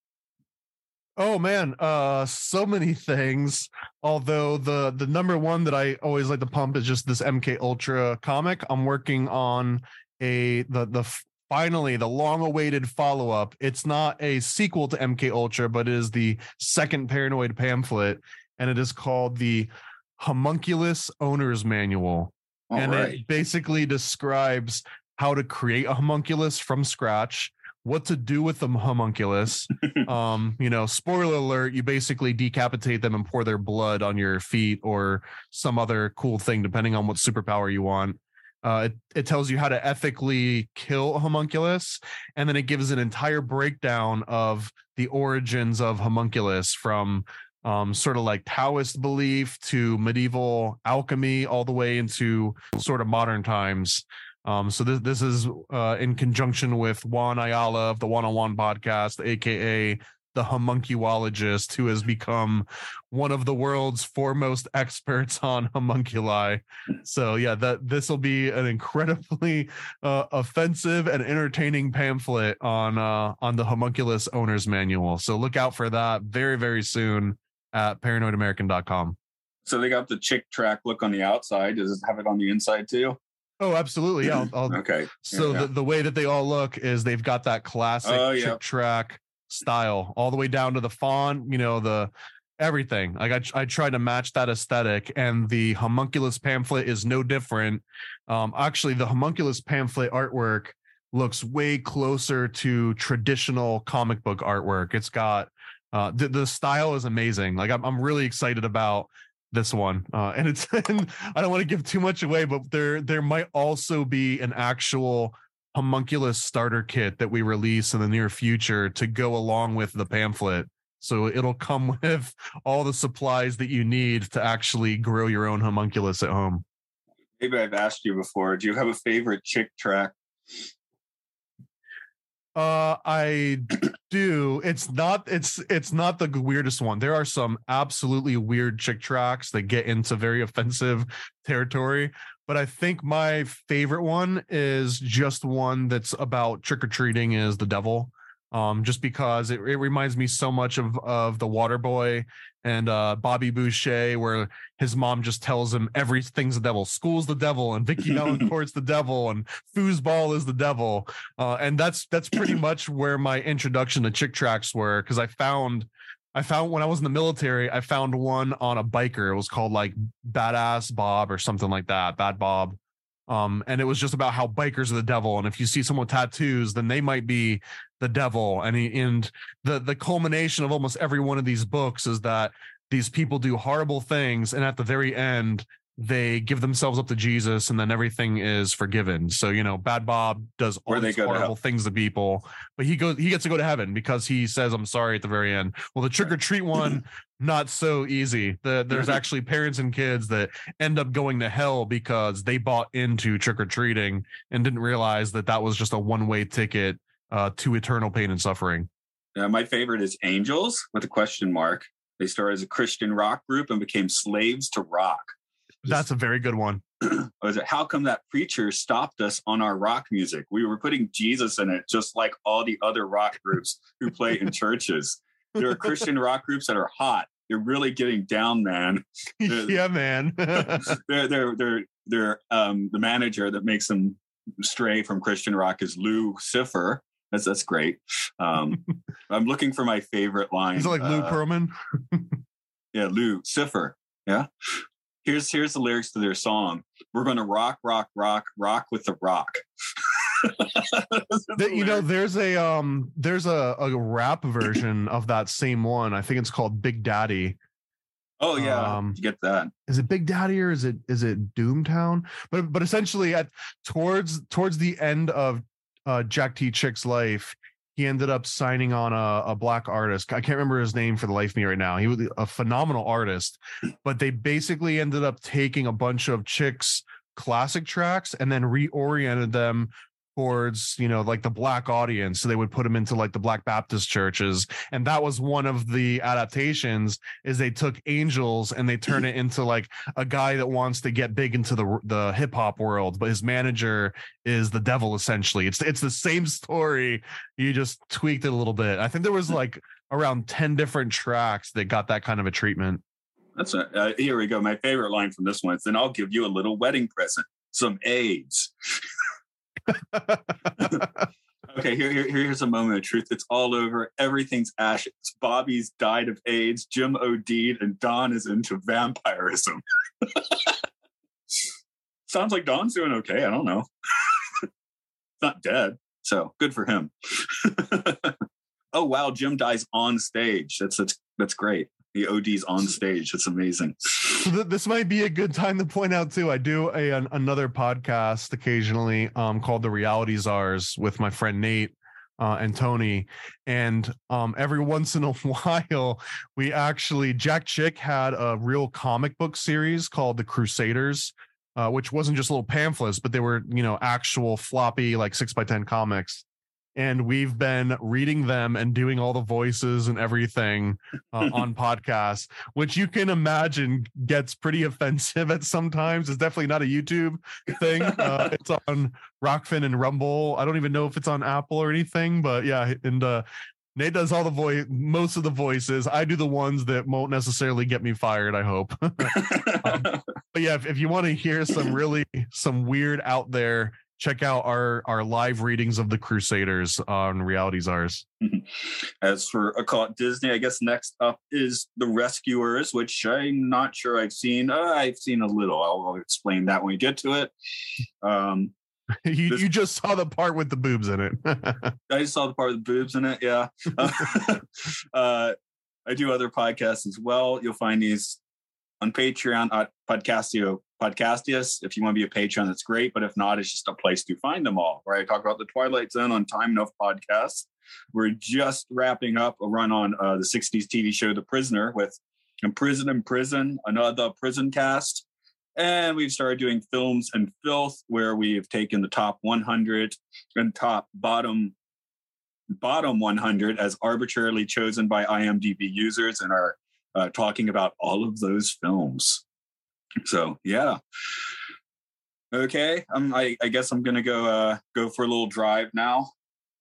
Oh man, uh, so many things. Although the the number one that I always like to pump is just this M K Ultra comic. I'm working on a the the finally the long awaited follow up. It's not a sequel to M K Ultra, but it is the second Paranoid pamphlet, and it is called the Homunculus Owner's Manual. All and right. It basically describes how to create a homunculus from scratch, what to do with the homunculus. um, you know, spoiler alert, you basically decapitate them and pour their blood on your feet or some other cool thing, depending on what superpower you want. Uh, it, it tells you how to ethically kill a homunculus, and then it gives an entire breakdown of the origins of homunculus from Um, sort of like Taoist belief to medieval alchemy, all the way into sort of modern times. Um, so this this is uh, in conjunction with Juan Ayala of the One on One podcast, aka the homunculologist, who has become one of the world's foremost experts on homunculi. So yeah, that this will be an incredibly uh, offensive and entertaining pamphlet on uh, on the Homunculus Owner's Manual. So look out for that very very soon at paranoid american dot com. So they got the chick track look on the outside. Does it have it on the inside too? Oh, absolutely. Yeah. I'll, okay. So yeah. the, the way that they all look is they've got that classic oh, chick yeah. track style all the way down to the font, you know, the everything. Like I, I tried to match that aesthetic, and the homunculus pamphlet is no different. Um, actually, the homunculus pamphlet artwork looks way closer to traditional comic book artwork. It's got Uh, the, the style is amazing. Like I'm, I'm really excited about this one. Uh, and it's, and I don't want to give too much away, but there, there might also be an actual homunculus starter kit that we release in the near future to go along with the pamphlet. So it'll come with all the supplies that you need to actually grow your own homunculus at home. Maybe I've asked you before. Do you have a favorite chick track? Uh, I do. It's not. It's it's not the weirdest one. There are some absolutely weird chick tracks that get into very offensive territory. But I think my favorite one is just one that's about trick or treating is the devil. Um, just because it, it reminds me so much of of the Waterboy and uh, Bobby Boucher, where his mom just tells him everything's the devil. School's the devil, and Vicky Valancourt's the devil, and foosball is the devil. Uh, and that's that's pretty much where my introduction to chick tracks were, because I found I found when I was in the military, I found one on a biker. It was called like Badass Bob or something like that. Bad Bob. Um, and it was just about how bikers are the devil. And if you see someone with tattoos, then they might be the devil. And, he, and the, the culmination of almost every one of these books is that these people do horrible things. And at the very end, they give themselves up to Jesus, and then everything is forgiven. So, you know, Bad Bob does all these horrible things to people, but he goes, he gets to go to heaven because he says, I'm sorry at the very end. Well, the trick or treat one, not so easy. The, there's actually parents and kids that end up going to hell because they bought into trick or treating and didn't realize that that was just a one way ticket uh, to eternal pain and suffering. Yeah, my favorite is Angels with a question mark. They started as a Christian rock group and became slaves to rock. That's a very good one. Was it, how come that preacher stopped us on our rock music? We were putting Jesus in it, just like all the other rock groups who play in churches. There are Christian rock groups that are hot. They're really getting down, man. They're, yeah, man. they're they're they're they're um the manager that makes them stray from Christian rock is Lou Cipher. That's that's great. Um, I'm looking for my favorite line. Is it like Lou uh, Pearlman? Yeah, Lou Cipher. Yeah. Here's here's the lyrics to their song. We're going to rock, rock, rock, rock with the rock. the, you know, there's a um, there's a, a rap version of that same one. I think it's called Big Daddy. Oh yeah, um, you get that. Is it Big Daddy or is it is it Doomtown? But but essentially, at towards towards the end of uh, Jack T. Chick's life, he ended up signing on a, a black artist. I can't remember his name for the life of me right now. He was a phenomenal artist, but they basically ended up taking a bunch of Chick's classic tracks and then reoriented them towards, you know, like the black audience. So they would put them into like the Black Baptist churches. And that was one of the adaptations is they took Angels and they turn it into like a guy that wants to get big into the the hip hop world, but his manager is the devil. Essentially, it's, it's the same story. You just tweaked it a little bit. I think there was like around ten different tracks that got that kind of a treatment. That's a, uh, here we go. My favorite line from this one is, then I'll give you a little wedding present, some AIDS. Okay, here, here, here's a moment of truth. It's all over. Everything's ashes. Bobby's died of AIDS. Jim OD'd, and Don is into vampirism. Sounds like Don's doing okay. I don't know. Not dead, so good for him. Oh wow, Jim dies on stage. That's that's that's great. He O Ds on stage. That's amazing. So th- this might be a good time to point out too. I do a, an, another podcast occasionally um, called The Reality Czars with my friend Nate uh, and Tony. And um, every once in a while, we actually, Jack Chick had a real comic book series called The Crusaders, uh, which wasn't just little pamphlets, but they were, you know, actual floppy, like six by ten comics. And we've been reading them and doing all the voices and everything uh, on podcasts, which you can imagine gets pretty offensive at sometimes. It's definitely not a YouTube thing. Uh, it's on Rockfin and Rumble. I don't even know if it's on Apple or anything, but yeah. And uh, Nate does all the voice, most of the voices. I do the ones that won't necessarily get me fired, I hope. um, but yeah, if, if you want to hear some really, some weird out there, check out our our live readings of The Crusaders on Reality Czars. As for Occult Disney, I guess next up is The Rescuers, which I'm not sure I've seen. Uh, I've seen a little. I'll, I'll explain that when we get to it. Um, you, this, you just saw the part with the boobs in it. I just saw the part with the boobs in it, yeah. uh, I do other podcasts as well. You'll find these on Patreon at Podcastio. Podcastius. If you want to be a patron, that's great. But if not, it's just a place to find them all. Where I talk about the Twilight Zone on Time Enough Podcasts. We're just wrapping up a run on uh, the sixties T V show The Prisoner with In Prison in Prison, another prison cast. And we've started doing Films and Filth, where we've taken the top one hundred and top bottom bottom one hundred as arbitrarily chosen by I M D B users and are uh, talking about all of those films. So yeah, okay. Um, I, I guess I'm gonna go uh, go for a little drive now.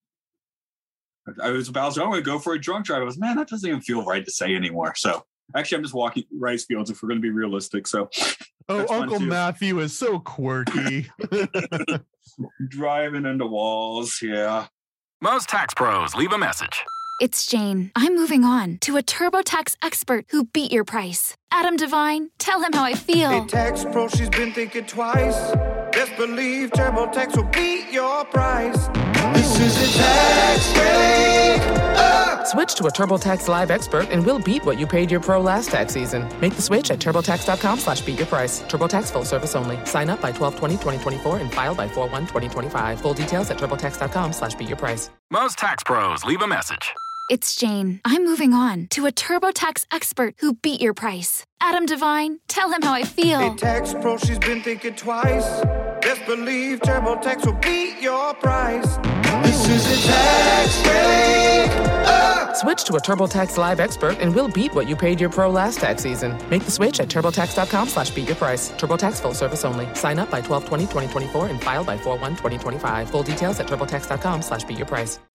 I was about to. I'm gonna go for a drunk drive. I was, man, that doesn't even feel right to say anymore. So actually, I'm just walking rice fields if we're gonna be realistic. So oh, Uncle Matthew is so quirky. Driving into walls, yeah. Most tax pros leave a message. It's Jane. I'm moving on to a TurboTax expert who beat your price. Adam Devine, tell him how I feel. Hey, Tax Pro, she's been thinking twice. Best believe TurboTax will beat your price. This is a tax break. Switch to a TurboTax Live expert and we'll beat what you paid your pro last tax season. Make the switch at TurboTax.com slash beat your price. TurboTax full service only. Sign up by twelve twenty twenty twenty-four and file by four one twenty twenty-five. Full details at TurboTax.com slash beat your price. Most tax pros leave a message. It's Jane. I'm moving on to a TurboTax expert who beat your price. Adam Devine, tell him how I feel. Hey, Tax Pro, she's been thinking twice. Best believe TurboTax will beat your price. This is a tax break. Uh! Switch to a TurboTax Live expert and we'll beat what you paid your pro last tax season. Make the switch at TurboTax.com slash beat your price. TurboTax full service only. Sign up by twelve twenty twenty twenty-four and file by four one twenty twenty-five. Full details at TurboTax.com slash beat your price.